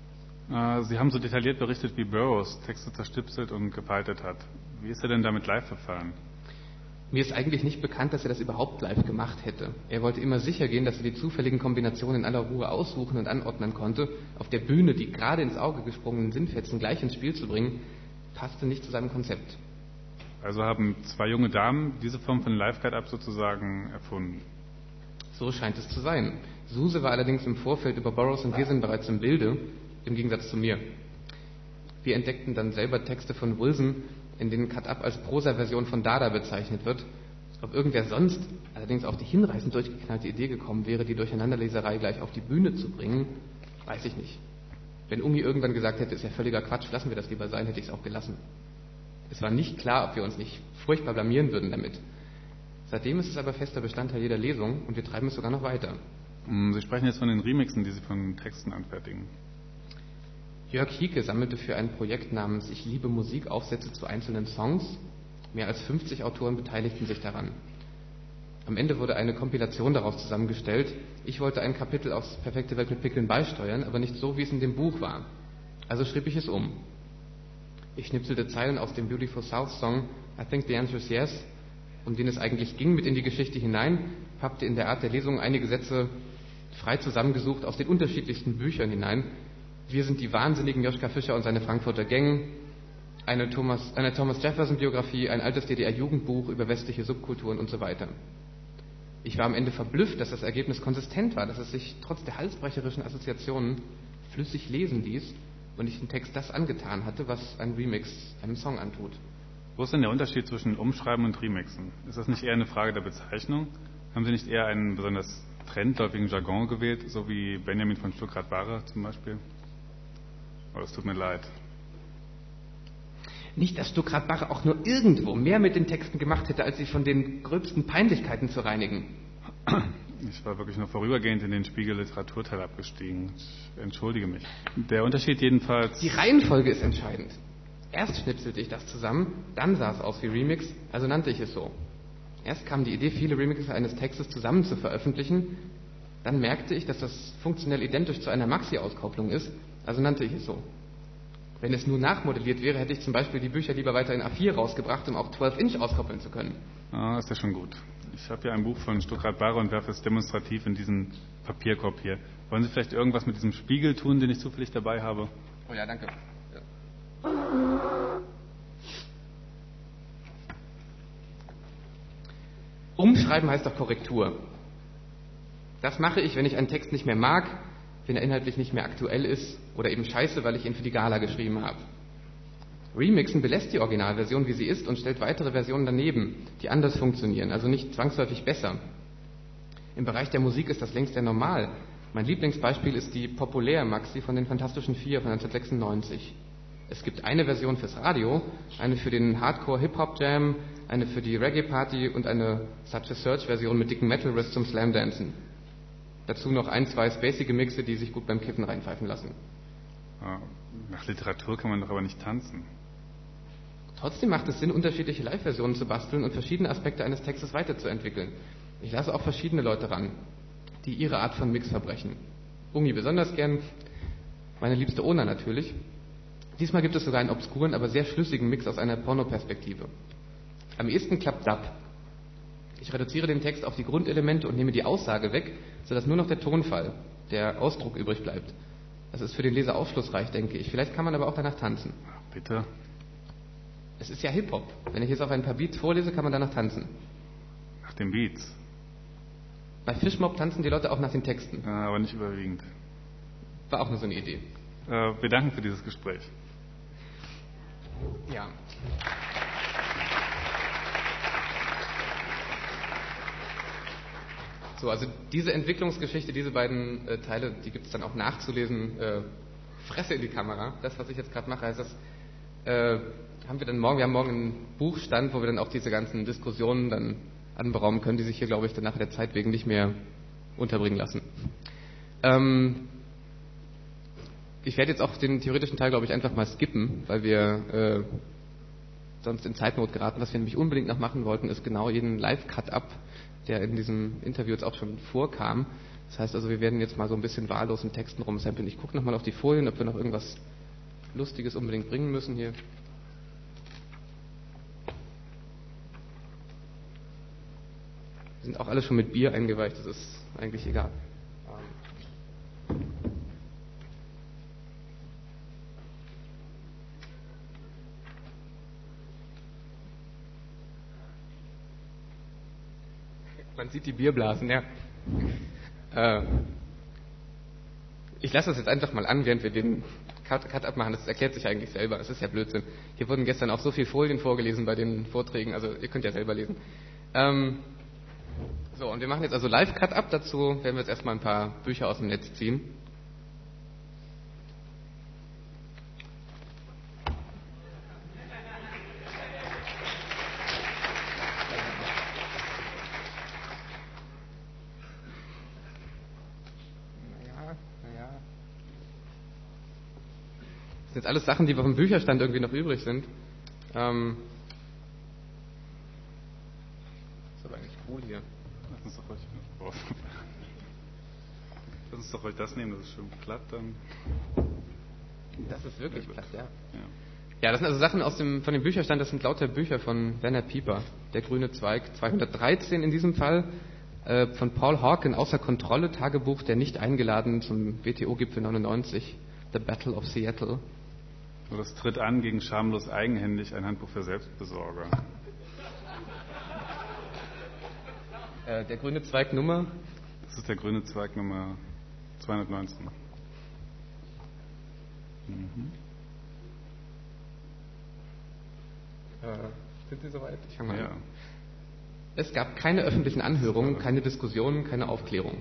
Sie haben so detailliert berichtet, wie Burroughs Texte zerstipselt und gepaltet hat. Wie ist er denn damit live verfahren? Mir ist eigentlich nicht bekannt, dass er das überhaupt live gemacht hätte. Er wollte immer sicher gehen, dass er die zufälligen Kombinationen in aller Ruhe aussuchen und anordnen konnte. Auf der Bühne die gerade ins Auge gesprungenen Sinnfetzen gleich ins Spiel zu bringen, passte nicht zu seinem Konzept. Also haben 2 junge Damen diese Form von Live-Guide-Up sozusagen erfunden. So scheint es zu sein. Suse war allerdings im Vorfeld über Burroughs und wir sind bereits im Bilde, im Gegensatz zu mir. Wir entdeckten dann selber Texte von Wilson, in denen Cut-Up als Prosa-Version von Dada bezeichnet wird. Ob irgendwer sonst allerdings auf die hinreißend durchgeknallte Idee gekommen wäre, die Durcheinanderleserei gleich auf die Bühne zu bringen, weiß ich nicht. Wenn Ungi irgendwann gesagt hätte, ist ja völliger Quatsch, lassen wir das lieber sein, hätte ich es auch gelassen. Es war nicht klar, ob wir uns nicht furchtbar blamieren würden damit. Seitdem ist es aber fester Bestandteil jeder Lesung und wir treiben es sogar noch weiter. Sie sprechen jetzt von den Remixen, die Sie von Texten anfertigen. Jörg Hieke sammelte für ein Projekt namens Ich liebe Musik Aufsätze zu einzelnen Songs. Mehr als 50 Autoren beteiligten sich daran. Am Ende wurde eine Kompilation daraus zusammengestellt. Ich wollte ein Kapitel aus Perfekte Welt mit Pickeln beisteuern, aber nicht so, wie es in dem Buch war. Also schrieb ich es um. Ich schnipselte Zeilen aus dem Beautiful South Song I Think the Answer is Yes, um den es eigentlich ging, mit in die Geschichte hinein, pappte in der Art der Lesung einige Sätze frei zusammengesucht aus den unterschiedlichsten Büchern hinein. Wir sind die wahnsinnigen Joschka Fischer und seine Frankfurter Gang, eine Thomas Jefferson-Biografie, ein altes DDR-Jugendbuch über westliche Subkulturen und so weiter. Ich war am Ende verblüfft, dass das Ergebnis konsistent war, dass es sich trotz der halsbrecherischen Assoziationen flüssig lesen ließ und ich dem Text das angetan hatte, was ein Remix einem Song antut. Wo ist denn der Unterschied zwischen Umschreiben und Remixen? Ist das nicht eher eine Frage der Bezeichnung? Haben Sie nicht eher einen besonders trendläufigen Jargon gewählt, so wie Benjamin von Stuckrad-Barre zum Beispiel? Oh, es tut mir leid. Nicht, dass Stuckrad-Barre auch nur irgendwo mehr mit den Texten gemacht hätte, als sie von den gröbsten Peinlichkeiten zu reinigen. Ich war wirklich nur vorübergehend in den Spiegel-Literaturteil abgestiegen. Ich entschuldige mich. Der Unterschied jedenfalls... Die Reihenfolge ist entscheidend. Erst schnipselte ich das zusammen, dann sah es aus wie Remix, also nannte ich es so. Erst kam die Idee, viele Remixes eines Textes zusammen zu veröffentlichen. Dann merkte ich, dass das funktionell identisch zu einer Maxi-Auskopplung ist, also nannte ich es so. Wenn es nur nachmodelliert wäre, hätte ich zum Beispiel die Bücher lieber weiter in A4 rausgebracht, um auch 12-Inch auskoppeln zu können. Ah, ist ja schon gut. Ich habe hier ein Buch von Stuckrad-Barre und werfe es demonstrativ in diesen Papierkorb hier. Wollen Sie vielleicht irgendwas mit diesem Spiegel tun, den ich zufällig dabei habe? Oh ja, danke. Ja. Umschreiben heißt doch Korrektur. Das mache ich, wenn ich einen Text nicht mehr mag, wenn er inhaltlich nicht mehr aktuell ist oder eben scheiße, weil ich ihn für die Gala geschrieben habe. Remixen belässt die Originalversion, wie sie ist, und stellt weitere Versionen daneben, die anders funktionieren, also nicht zwangsläufig besser. Im Bereich der Musik ist das längst sehr normal. Mein Lieblingsbeispiel ist die Populär-Maxi von den Fantastischen Vier von 1996. Es gibt eine Version fürs Radio, eine für den Hardcore-Hip-Hop-Jam, eine für die Reggae-Party und eine Such a Search-Version mit dicken Metal-Riffs zum Slam-Dancen. Dazu noch 1, 2 spacige Mixe, die sich gut beim Kiffen reinpfeifen lassen. Nach Literatur kann man doch aber nicht tanzen. Trotzdem macht es Sinn, unterschiedliche Live-Versionen zu basteln und verschiedene Aspekte eines Textes weiterzuentwickeln. Ich lasse auch verschiedene Leute ran, die ihre Art von Mix verbrechen. Ungi besonders gern, meine liebste Ona natürlich. Diesmal gibt es sogar einen obskuren, aber sehr schlüssigen Mix aus einer Pornoperspektive. Am ehesten klappt Dub. Ich reduziere den Text auf die Grundelemente und nehme die Aussage weg, sodass nur noch der Tonfall, der Ausdruck übrig bleibt. Das ist für den Leser aufschlussreich, denke ich. Vielleicht kann man aber auch danach tanzen. Bitte. Es ist ja Hip-Hop. Wenn ich jetzt auf ein paar Beats vorlese, kann man danach tanzen. Nach den Beats. Bei Fishmob tanzen die Leute auch nach den Texten. Aber nicht überwiegend. War auch nur so eine Idee. Wir danken für dieses Gespräch. Ja. So, also diese Entwicklungsgeschichte, diese beiden Teile, die gibt es dann auch nachzulesen. Fresse in die Kamera. Das, was ich jetzt gerade mache, heißt das, haben wir haben morgen einen Buchstand, wo wir dann auch diese ganzen Diskussionen dann anberaumen können, die sich hier, glaube ich, dann nach der Zeit wegen nicht mehr unterbringen lassen. Ich werde jetzt auch den theoretischen Teil, glaube ich, einfach mal skippen, weil wir sonst in Zeitnot geraten. Was wir nämlich unbedingt noch machen wollten, ist genau jeden Live-Cut-Up, der in diesem Interview jetzt auch schon vorkam. Das heißt also, wir werden jetzt mal so ein bisschen wahllos in Texten rumsampeln. Ich gucke nochmal auf die Folien, ob wir noch irgendwas Lustiges unbedingt bringen müssen hier. Wir sind auch alle schon mit Bier eingeweicht, das ist eigentlich egal. Man sieht die Bierblasen, ja. Ich lasse das jetzt einfach mal an, während wir den Cut abmachen. Das erklärt sich eigentlich selber. Das ist ja Blödsinn. Hier wurden gestern auch so viele Folien vorgelesen bei den Vorträgen. Also ihr könnt ja selber lesen. So, und wir machen jetzt also Live-Cut-Up. Dazu werden wir jetzt erstmal ein paar Bücher aus dem Netz ziehen. Das sind jetzt alles Sachen, die vom Bücherstand irgendwie noch übrig sind. Das ist aber eigentlich cool hier. Lass uns doch ruhig das nehmen, das ist schön platt dann. Das ist wirklich platt, ja. Ja, das sind also Sachen von dem Bücherstand, das sind lauter Bücher von Werner Pieper, Der grüne Zweig, 213 in diesem Fall, von Paul Hawken, Außer Kontrolle, Tagebuch der nicht eingeladen zum WTO-Gipfel 99, The Battle of Seattle. Oder es tritt an gegen schamlos eigenhändig, ein Handbuch für Selbstbesorger. Der grüne Zweig Nummer? Das ist der grüne Zweig Nummer 219. Sind Sie soweit? Ich fange mal Ja. an. Es gab keine öffentlichen Anhörungen, keine Diskussionen, keine Aufklärung.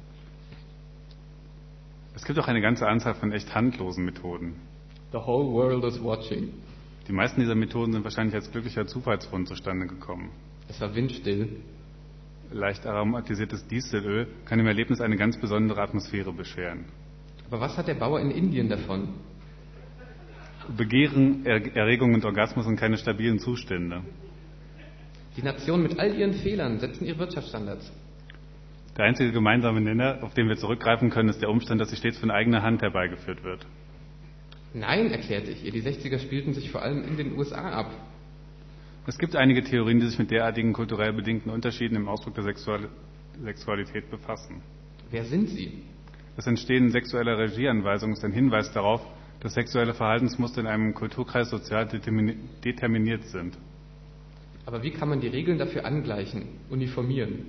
Es gibt auch eine ganze Anzahl von echt handlosen Methoden. The whole world is watching. Die meisten dieser Methoden sind wahrscheinlich als glücklicher Zufallsfund zustande gekommen. Es war windstill. Leicht aromatisiertes Dieselöl kann im Erlebnis eine ganz besondere Atmosphäre bescheren. Aber was hat der Bauer in Indien davon? Begehren, Erregung und Orgasmus sind keine stabilen Zustände. Die Nationen mit all ihren Fehlern setzen ihre Wirtschaftsstandards. Der einzige gemeinsame Nenner, auf den wir zurückgreifen können, ist der Umstand, dass sie stets von eigener Hand herbeigeführt wird. Nein, erklärte ich ihr, die 60er spielten sich vor allem in den USA ab. Es gibt einige Theorien, die sich mit derartigen kulturell bedingten Unterschieden im Ausdruck der Sexualität befassen. Wer sind sie? Das Entstehen sexueller Regieanweisungen ist ein Hinweis darauf, dass sexuelle Verhaltensmuster in einem Kulturkreis sozial determiniert sind. Aber wie kann man die Regeln dafür angleichen, uniformieren?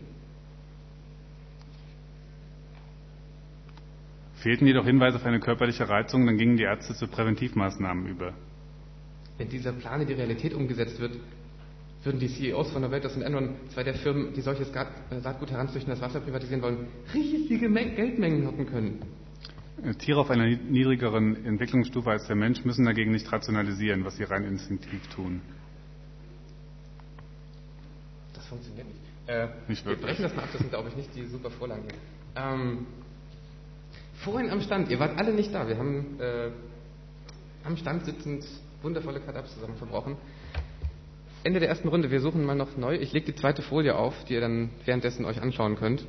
Fehlten jedoch Hinweise auf eine körperliche Reizung, dann gingen die Ärzte zu Präventivmaßnahmen über. Wenn dieser Plan in die Realität umgesetzt wird, würden die CEOs von Novartis und Enron, zwei der Firmen, die solches Saatgut heranzüchten, das Wasser privatisieren wollen, riesige Geldmengen locken können. Tiere auf einer niedrigeren Entwicklungsstufe als der Mensch müssen dagegen nicht rationalisieren, was sie rein instinktiv tun. Das funktioniert nicht. Nicht Wir wirklich. brechen das mal ab, das sind, glaube ich, nicht die super Vorlagen hier. Vorhin am Stand, ihr wart alle nicht da, wir haben am Stand sitzend wundervolle Cut-Ups zusammen verbrochen. Ende der ersten Runde, wir suchen mal noch neu. Ich lege die zweite Folie auf, die ihr dann währenddessen euch anschauen könnt.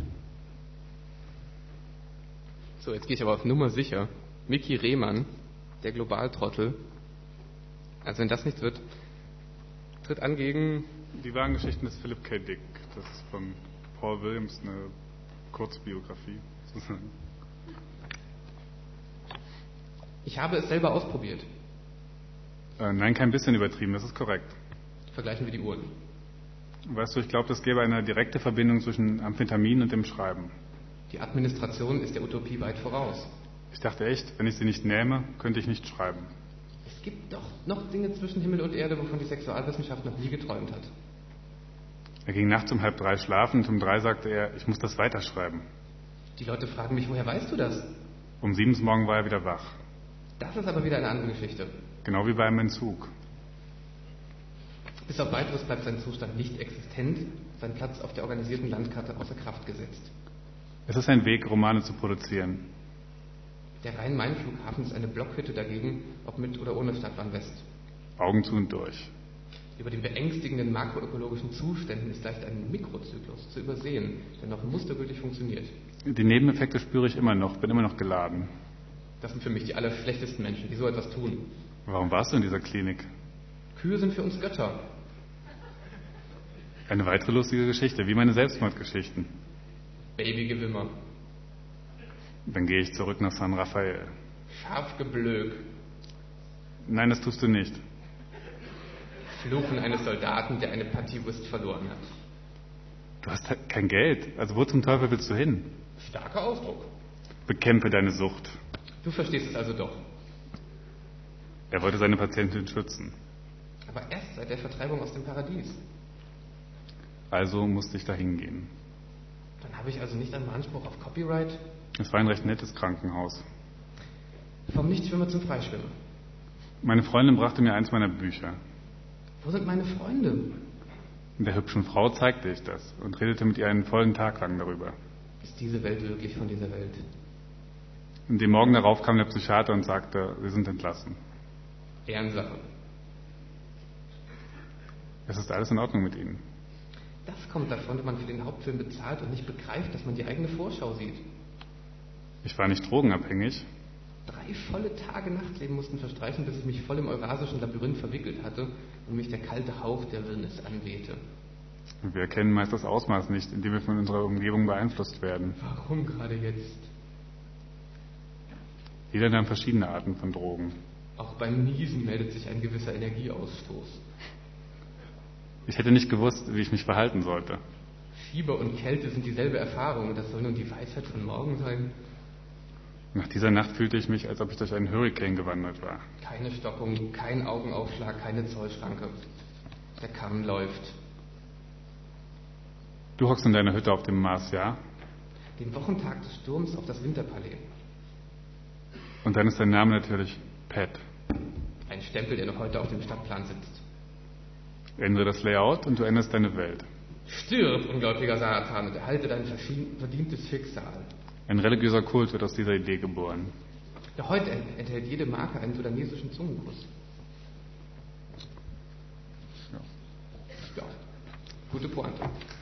So, jetzt gehe ich aber auf Nummer sicher. Micky Rehmann, der Globaltrottel. Also wenn das nichts wird, tritt an gegen... Die wahren Geschichten des Philip K. Dick. Das ist von Paul Williams eine Kurzbiografie sozusagen. Ich habe es selber ausprobiert. Nein, kein bisschen übertrieben, das ist korrekt. Vergleichen wir die Uhren. Weißt du, ich glaube, es gäbe eine direkte Verbindung zwischen Amphetamin und dem Schreiben. Die Administration ist der Utopie weit voraus. Ich dachte echt, wenn ich sie nicht nähme, könnte ich nicht schreiben. Es gibt doch noch Dinge zwischen Himmel und Erde, wovon die Sexualwissenschaft noch nie geträumt hat. Er ging nachts um 2:30 schlafen und um 3 sagte er, ich muss das weiterschreiben. Die Leute fragen mich, woher weißt du das? Um 7 morgens war er wieder wach. Das ist aber wieder eine andere Geschichte. Genau wie bei einem Entzug. Bis auf Weiteres bleibt sein Zustand nicht existent, sein Platz auf der organisierten Landkarte außer Kraft gesetzt. Es ist ein Weg, Romane zu produzieren. Der Rhein-Main-Flughafen ist eine Blockhütte dagegen, ob mit oder ohne Stadtbahn West. Augen zu und durch. Über den beängstigenden makroökologischen Zuständen ist leicht ein Mikrozyklus zu übersehen, der noch mustergültig funktioniert. Die Nebeneffekte spüre ich immer noch, bin immer noch geladen. Das sind für mich die allerschlechtesten Menschen, die so etwas tun. Warum warst du in dieser Klinik? Kühe sind für uns Götter. Eine weitere lustige Geschichte, wie meine Selbstmordgeschichten. Babygewimmer. Dann gehe ich zurück nach San Rafael. Schafgeblök. Nein, das tust du nicht. Fluchen eines Soldaten, der eine Partie Wurst verloren hat. Du hast kein Geld, also wo zum Teufel willst du hin? Starker Ausdruck. Bekämpfe deine Sucht. Du verstehst es also doch. Er wollte seine Patientin schützen. Aber erst seit der Vertreibung aus dem Paradies. Also musste ich da hingehen. Dann habe ich also nicht einmal Anspruch auf Copyright. Es war ein recht nettes Krankenhaus. Vom Nichtschwimmer zum Freischwimmer. Meine Freundin brachte mir eins meiner Bücher. Wo sind meine Freunde? Der hübschen Frau zeigte ich das und redete mit ihr einen vollen Tag lang darüber. Ist diese Welt wirklich von dieser Welt? Und den Morgen darauf kam der Psychiater und sagte, Sie sind entlassen. Ehrensache. Es ist alles in Ordnung mit Ihnen. Das kommt davon, wenn man für den Hauptfilm bezahlt und nicht begreift, dass man die eigene Vorschau sieht. Ich war nicht drogenabhängig. 3 volle Tage Nachtleben mussten verstreichen, bis ich mich voll im eurasischen Labyrinth verwickelt hatte und mich der kalte Hauch der Wirrnis anwehte. Wir erkennen meist das Ausmaß nicht, indem wir von unserer Umgebung beeinflusst werden. Warum gerade jetzt? Jeder nahm verschiedene Arten von Drogen. Auch beim Niesen meldet sich ein gewisser Energieausstoß. Ich hätte nicht gewusst, wie ich mich verhalten sollte. Fieber und Kälte sind dieselbe Erfahrung. Das soll nun die Weisheit von morgen sein? Nach dieser Nacht fühlte ich mich, als ob ich durch einen Hurrikan gewandert war. Keine Stockung, kein Augenaufschlag, keine Zollschranke. Der Kamm läuft. Du hockst in deiner Hütte auf dem Mars, ja? Den Wochentag des Sturms auf das Winterpalais. Und dann ist dein Name natürlich Pat. Ein Stempel, der noch heute auf dem Stadtplan sitzt. Ändere das Layout und du änderst deine Welt. Stirb, ungläubiger Satan, und erhalte dein verdientes Schicksal. Ein religiöser Kult wird aus dieser Idee geboren. Ja, heute enthält jede Marke einen sudanesischen Zungenkuss. Ja, gute Pointe.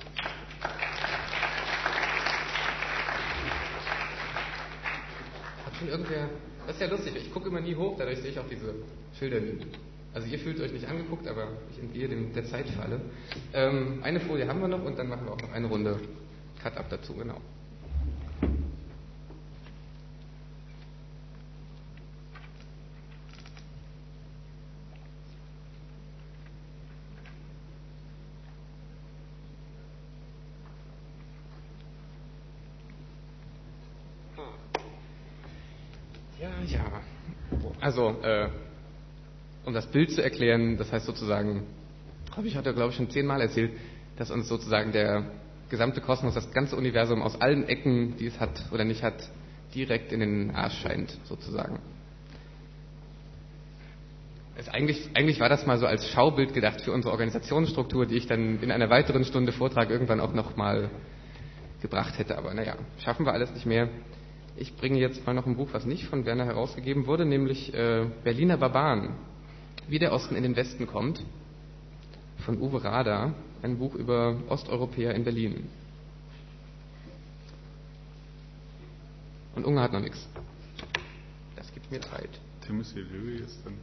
Hat schon irgendwer... Das ist ja lustig, ich gucke immer nie hoch, dadurch sehe ich auch diese Schilder nie. Also ihr fühlt euch nicht angeguckt, aber ich entgehe der Zeitfalle. Eine Folie haben wir noch und dann machen wir auch noch eine Runde Cut-Up dazu, genau. Ja. Also, um das Bild zu erklären, das heißt sozusagen, habe ich heute, glaube ich, schon 10-mal erzählt, dass uns sozusagen der gesamte Kosmos, das ganze Universum aus allen Ecken, die es hat oder nicht hat, direkt in den Arsch scheint, sozusagen. Eigentlich war das mal so als Schaubild gedacht für unsere Organisationsstruktur, die ich dann in einer weiteren Stunde Vortrag irgendwann auch nochmal gebracht hätte. Aber naja, schaffen wir alles nicht mehr. Ich bringe jetzt mal noch ein Buch, was nicht von Werner herausgegeben wurde, nämlich Berliner Barbaren. Wie der Osten in den Westen kommt, von Uwe Rader, ein Buch über Osteuropäer in Berlin. Und Unge hat noch nichts. Das gibt mir Zeit. Timothy Leary ist dann...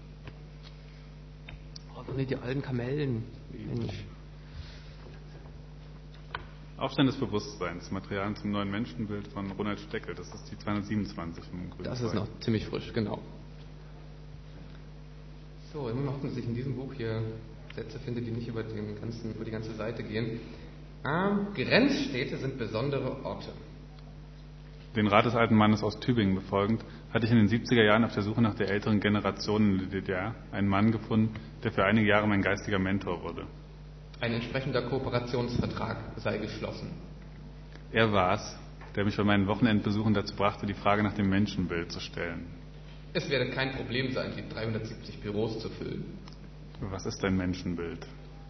Oh, nicht die alten Kamellen. Mensch. Aufstand des Bewusstseins, Materialien zum neuen Menschenbild von Ronald Steckel. Das ist die 227 im Grünen. Das ist noch ziemlich frisch, genau. So, immer hoffen, dass ich in diesem Buch hier Sätze finde, die nicht über die ganze Seite gehen. Grenzstädte sind besondere Orte. Den Rat des alten Mannes aus Tübingen befolgend, hatte ich in den 70er Jahren auf der Suche nach der älteren Generation in der DDR einen Mann gefunden, der für einige Jahre mein geistiger Mentor wurde. Ein entsprechender Kooperationsvertrag sei geschlossen. Er war es, der mich bei meinen Wochenendbesuchen dazu brachte, die Frage nach dem Menschenbild zu stellen. Es werde kein Problem sein, die 370 Büros zu füllen. Was ist ein Menschenbild?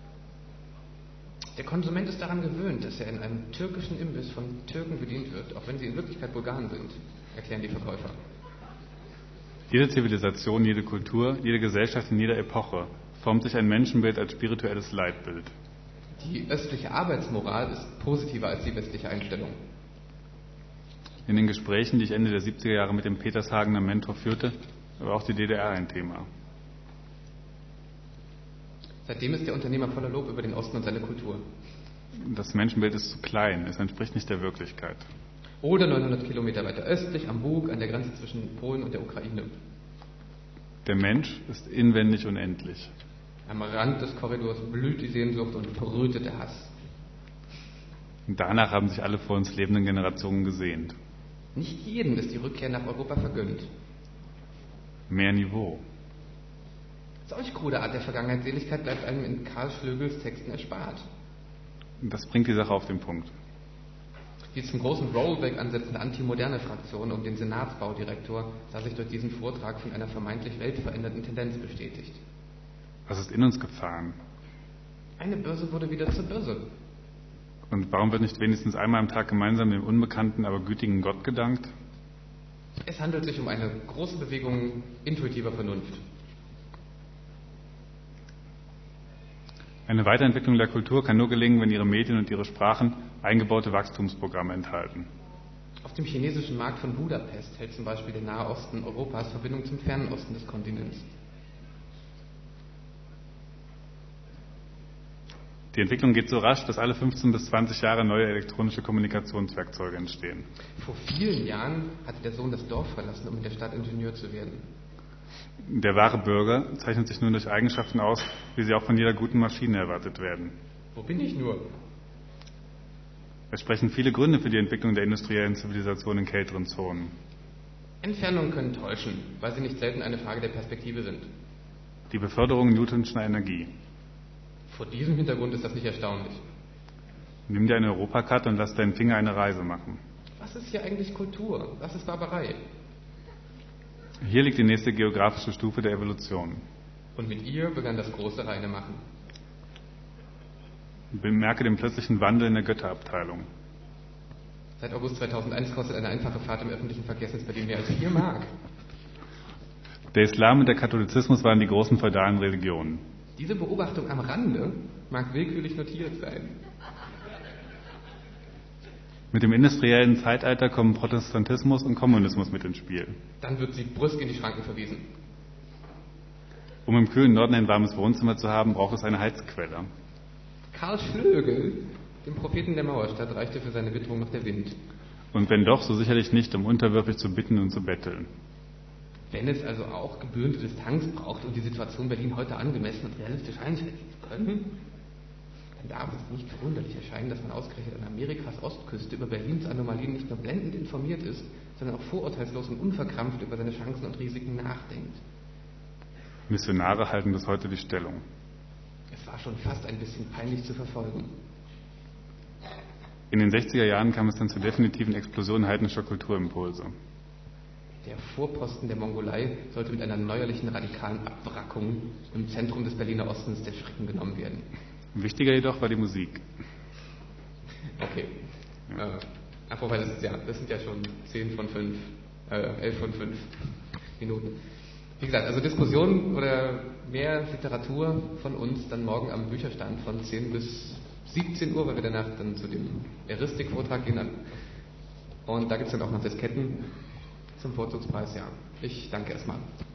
Der Konsument ist daran gewöhnt, dass er in einem türkischen Imbiss von Türken bedient wird, auch wenn sie in Wirklichkeit Bulgaren sind, erklären die Verkäufer. Jede Zivilisation, jede Kultur, jede Gesellschaft in jeder Epoche formt sich ein Menschenbild als spirituelles Leitbild. Die östliche Arbeitsmoral ist positiver als die westliche Einstellung. In den Gesprächen, die ich Ende der 70er Jahre mit dem Petershagener Mentor führte, war auch die DDR ein Thema. Seitdem ist der Unternehmer voller Lob über den Osten und seine Kultur. Das Menschenbild ist zu klein, es entspricht nicht der Wirklichkeit. Oder 900 Kilometer weiter östlich, am Bug, an der Grenze zwischen Polen und der Ukraine. Der Mensch ist inwendig unendlich. Am Rand des Korridors blüht die Sehnsucht und brütet der Hass. Und danach haben sich alle vor uns lebenden Generationen gesehnt. Nicht jedem ist die Rückkehr nach Europa vergönnt. Mehr Niveau. Solch krude Art der Vergangenheitsseligkeit bleibt einem in Karl Schlögels Texten erspart. Das bringt die Sache auf den Punkt. Die zum großen Rollback ansetzende antimoderne Fraktion um den Senatsbaudirektor sah sich durch diesen Vortrag von einer vermeintlich weltverändernden Tendenz bestätigt. Was ist in uns gefahren? Eine Börse wurde wieder zur Börse. Und warum wird nicht wenigstens einmal am Tag gemeinsam dem unbekannten, aber gütigen Gott gedankt? Es handelt sich um eine große Bewegung intuitiver Vernunft. Eine Weiterentwicklung der Kultur kann nur gelingen, wenn ihre Medien und ihre Sprachen eingebaute Wachstumsprogramme enthalten. Auf dem chinesischen Markt von Budapest hält zum Beispiel der Nahe Osten Europas Verbindung zum fernen Osten des Kontinents. Die Entwicklung geht so rasch, dass alle 15 bis 20 Jahre neue elektronische Kommunikationswerkzeuge entstehen. Vor vielen Jahren hatte der Sohn das Dorf verlassen, um in der Stadt Ingenieur zu werden. Der wahre Bürger zeichnet sich nun durch Eigenschaften aus, wie sie auch von jeder guten Maschine erwartet werden. Wo bin ich nur? Es sprechen viele Gründe für die Entwicklung der industriellen Zivilisation in kälteren Zonen. Entfernungen können täuschen, weil sie nicht selten eine Frage der Perspektive sind. Die Beförderung Newton'scher Energie. Vor diesem Hintergrund ist das nicht erstaunlich. Nimm dir eine Europakarte und lass deinen Finger eine Reise machen. Was ist hier eigentlich Kultur? Was ist Barbarei? Hier liegt die nächste geografische Stufe der Evolution. Und mit ihr begann das große Reinemachen. Bemerke den plötzlichen Wandel in der Götterabteilung. Seit August 2001 kostet eine einfache Fahrt im öffentlichen Verkehrsnetz bei mehr als 4 Mark. Der Islam und der Katholizismus waren die großen feudalen Religionen. Diese Beobachtung am Rande mag willkürlich notiert sein. Mit dem industriellen Zeitalter kommen Protestantismus und Kommunismus mit ins Spiel. Dann wird sie brüsk in die Schranken verwiesen. Um im kühlen Norden ein warmes Wohnzimmer zu haben, braucht es eine Heizquelle. Karl Schlögel, dem Propheten der Mauerstadt, reichte für seine Witterung noch der Wind. Und wenn doch, so sicherlich nicht, um unterwürfig zu bitten und zu betteln. Wenn es also auch gebührende Distanz braucht, um die Situation Berlin heute angemessen und realistisch einschätzen zu können, dann darf es nicht verwunderlich erscheinen, dass man ausgerechnet an Amerikas Ostküste über Berlins Anomalien nicht nur blendend informiert ist, sondern auch vorurteilslos und unverkrampft über seine Chancen und Risiken nachdenkt. Missionare halten bis heute die Stellung. Es war schon fast ein bisschen peinlich zu verfolgen. In den 60er Jahren kam es dann zur definitiven Explosion heidnischer Kulturimpulse. Der Vorposten der Mongolei sollte mit einer neuerlichen radikalen Abwrackung im Zentrum des Berliner Ostens der Schrecken genommen werden. Wichtiger jedoch war die Musik. Okay. Wobei das sind ja schon 11 von 5 Minuten. Wie gesagt, also Diskussionen oder mehr Literatur von uns dann morgen am Bücherstand von 10 bis 17 Uhr, weil wir danach dann zu dem Eristik-Vortrag gehen. Und da gibt es dann auch noch Disketten zum Vorzugspreis. Ja, ich danke erstmal.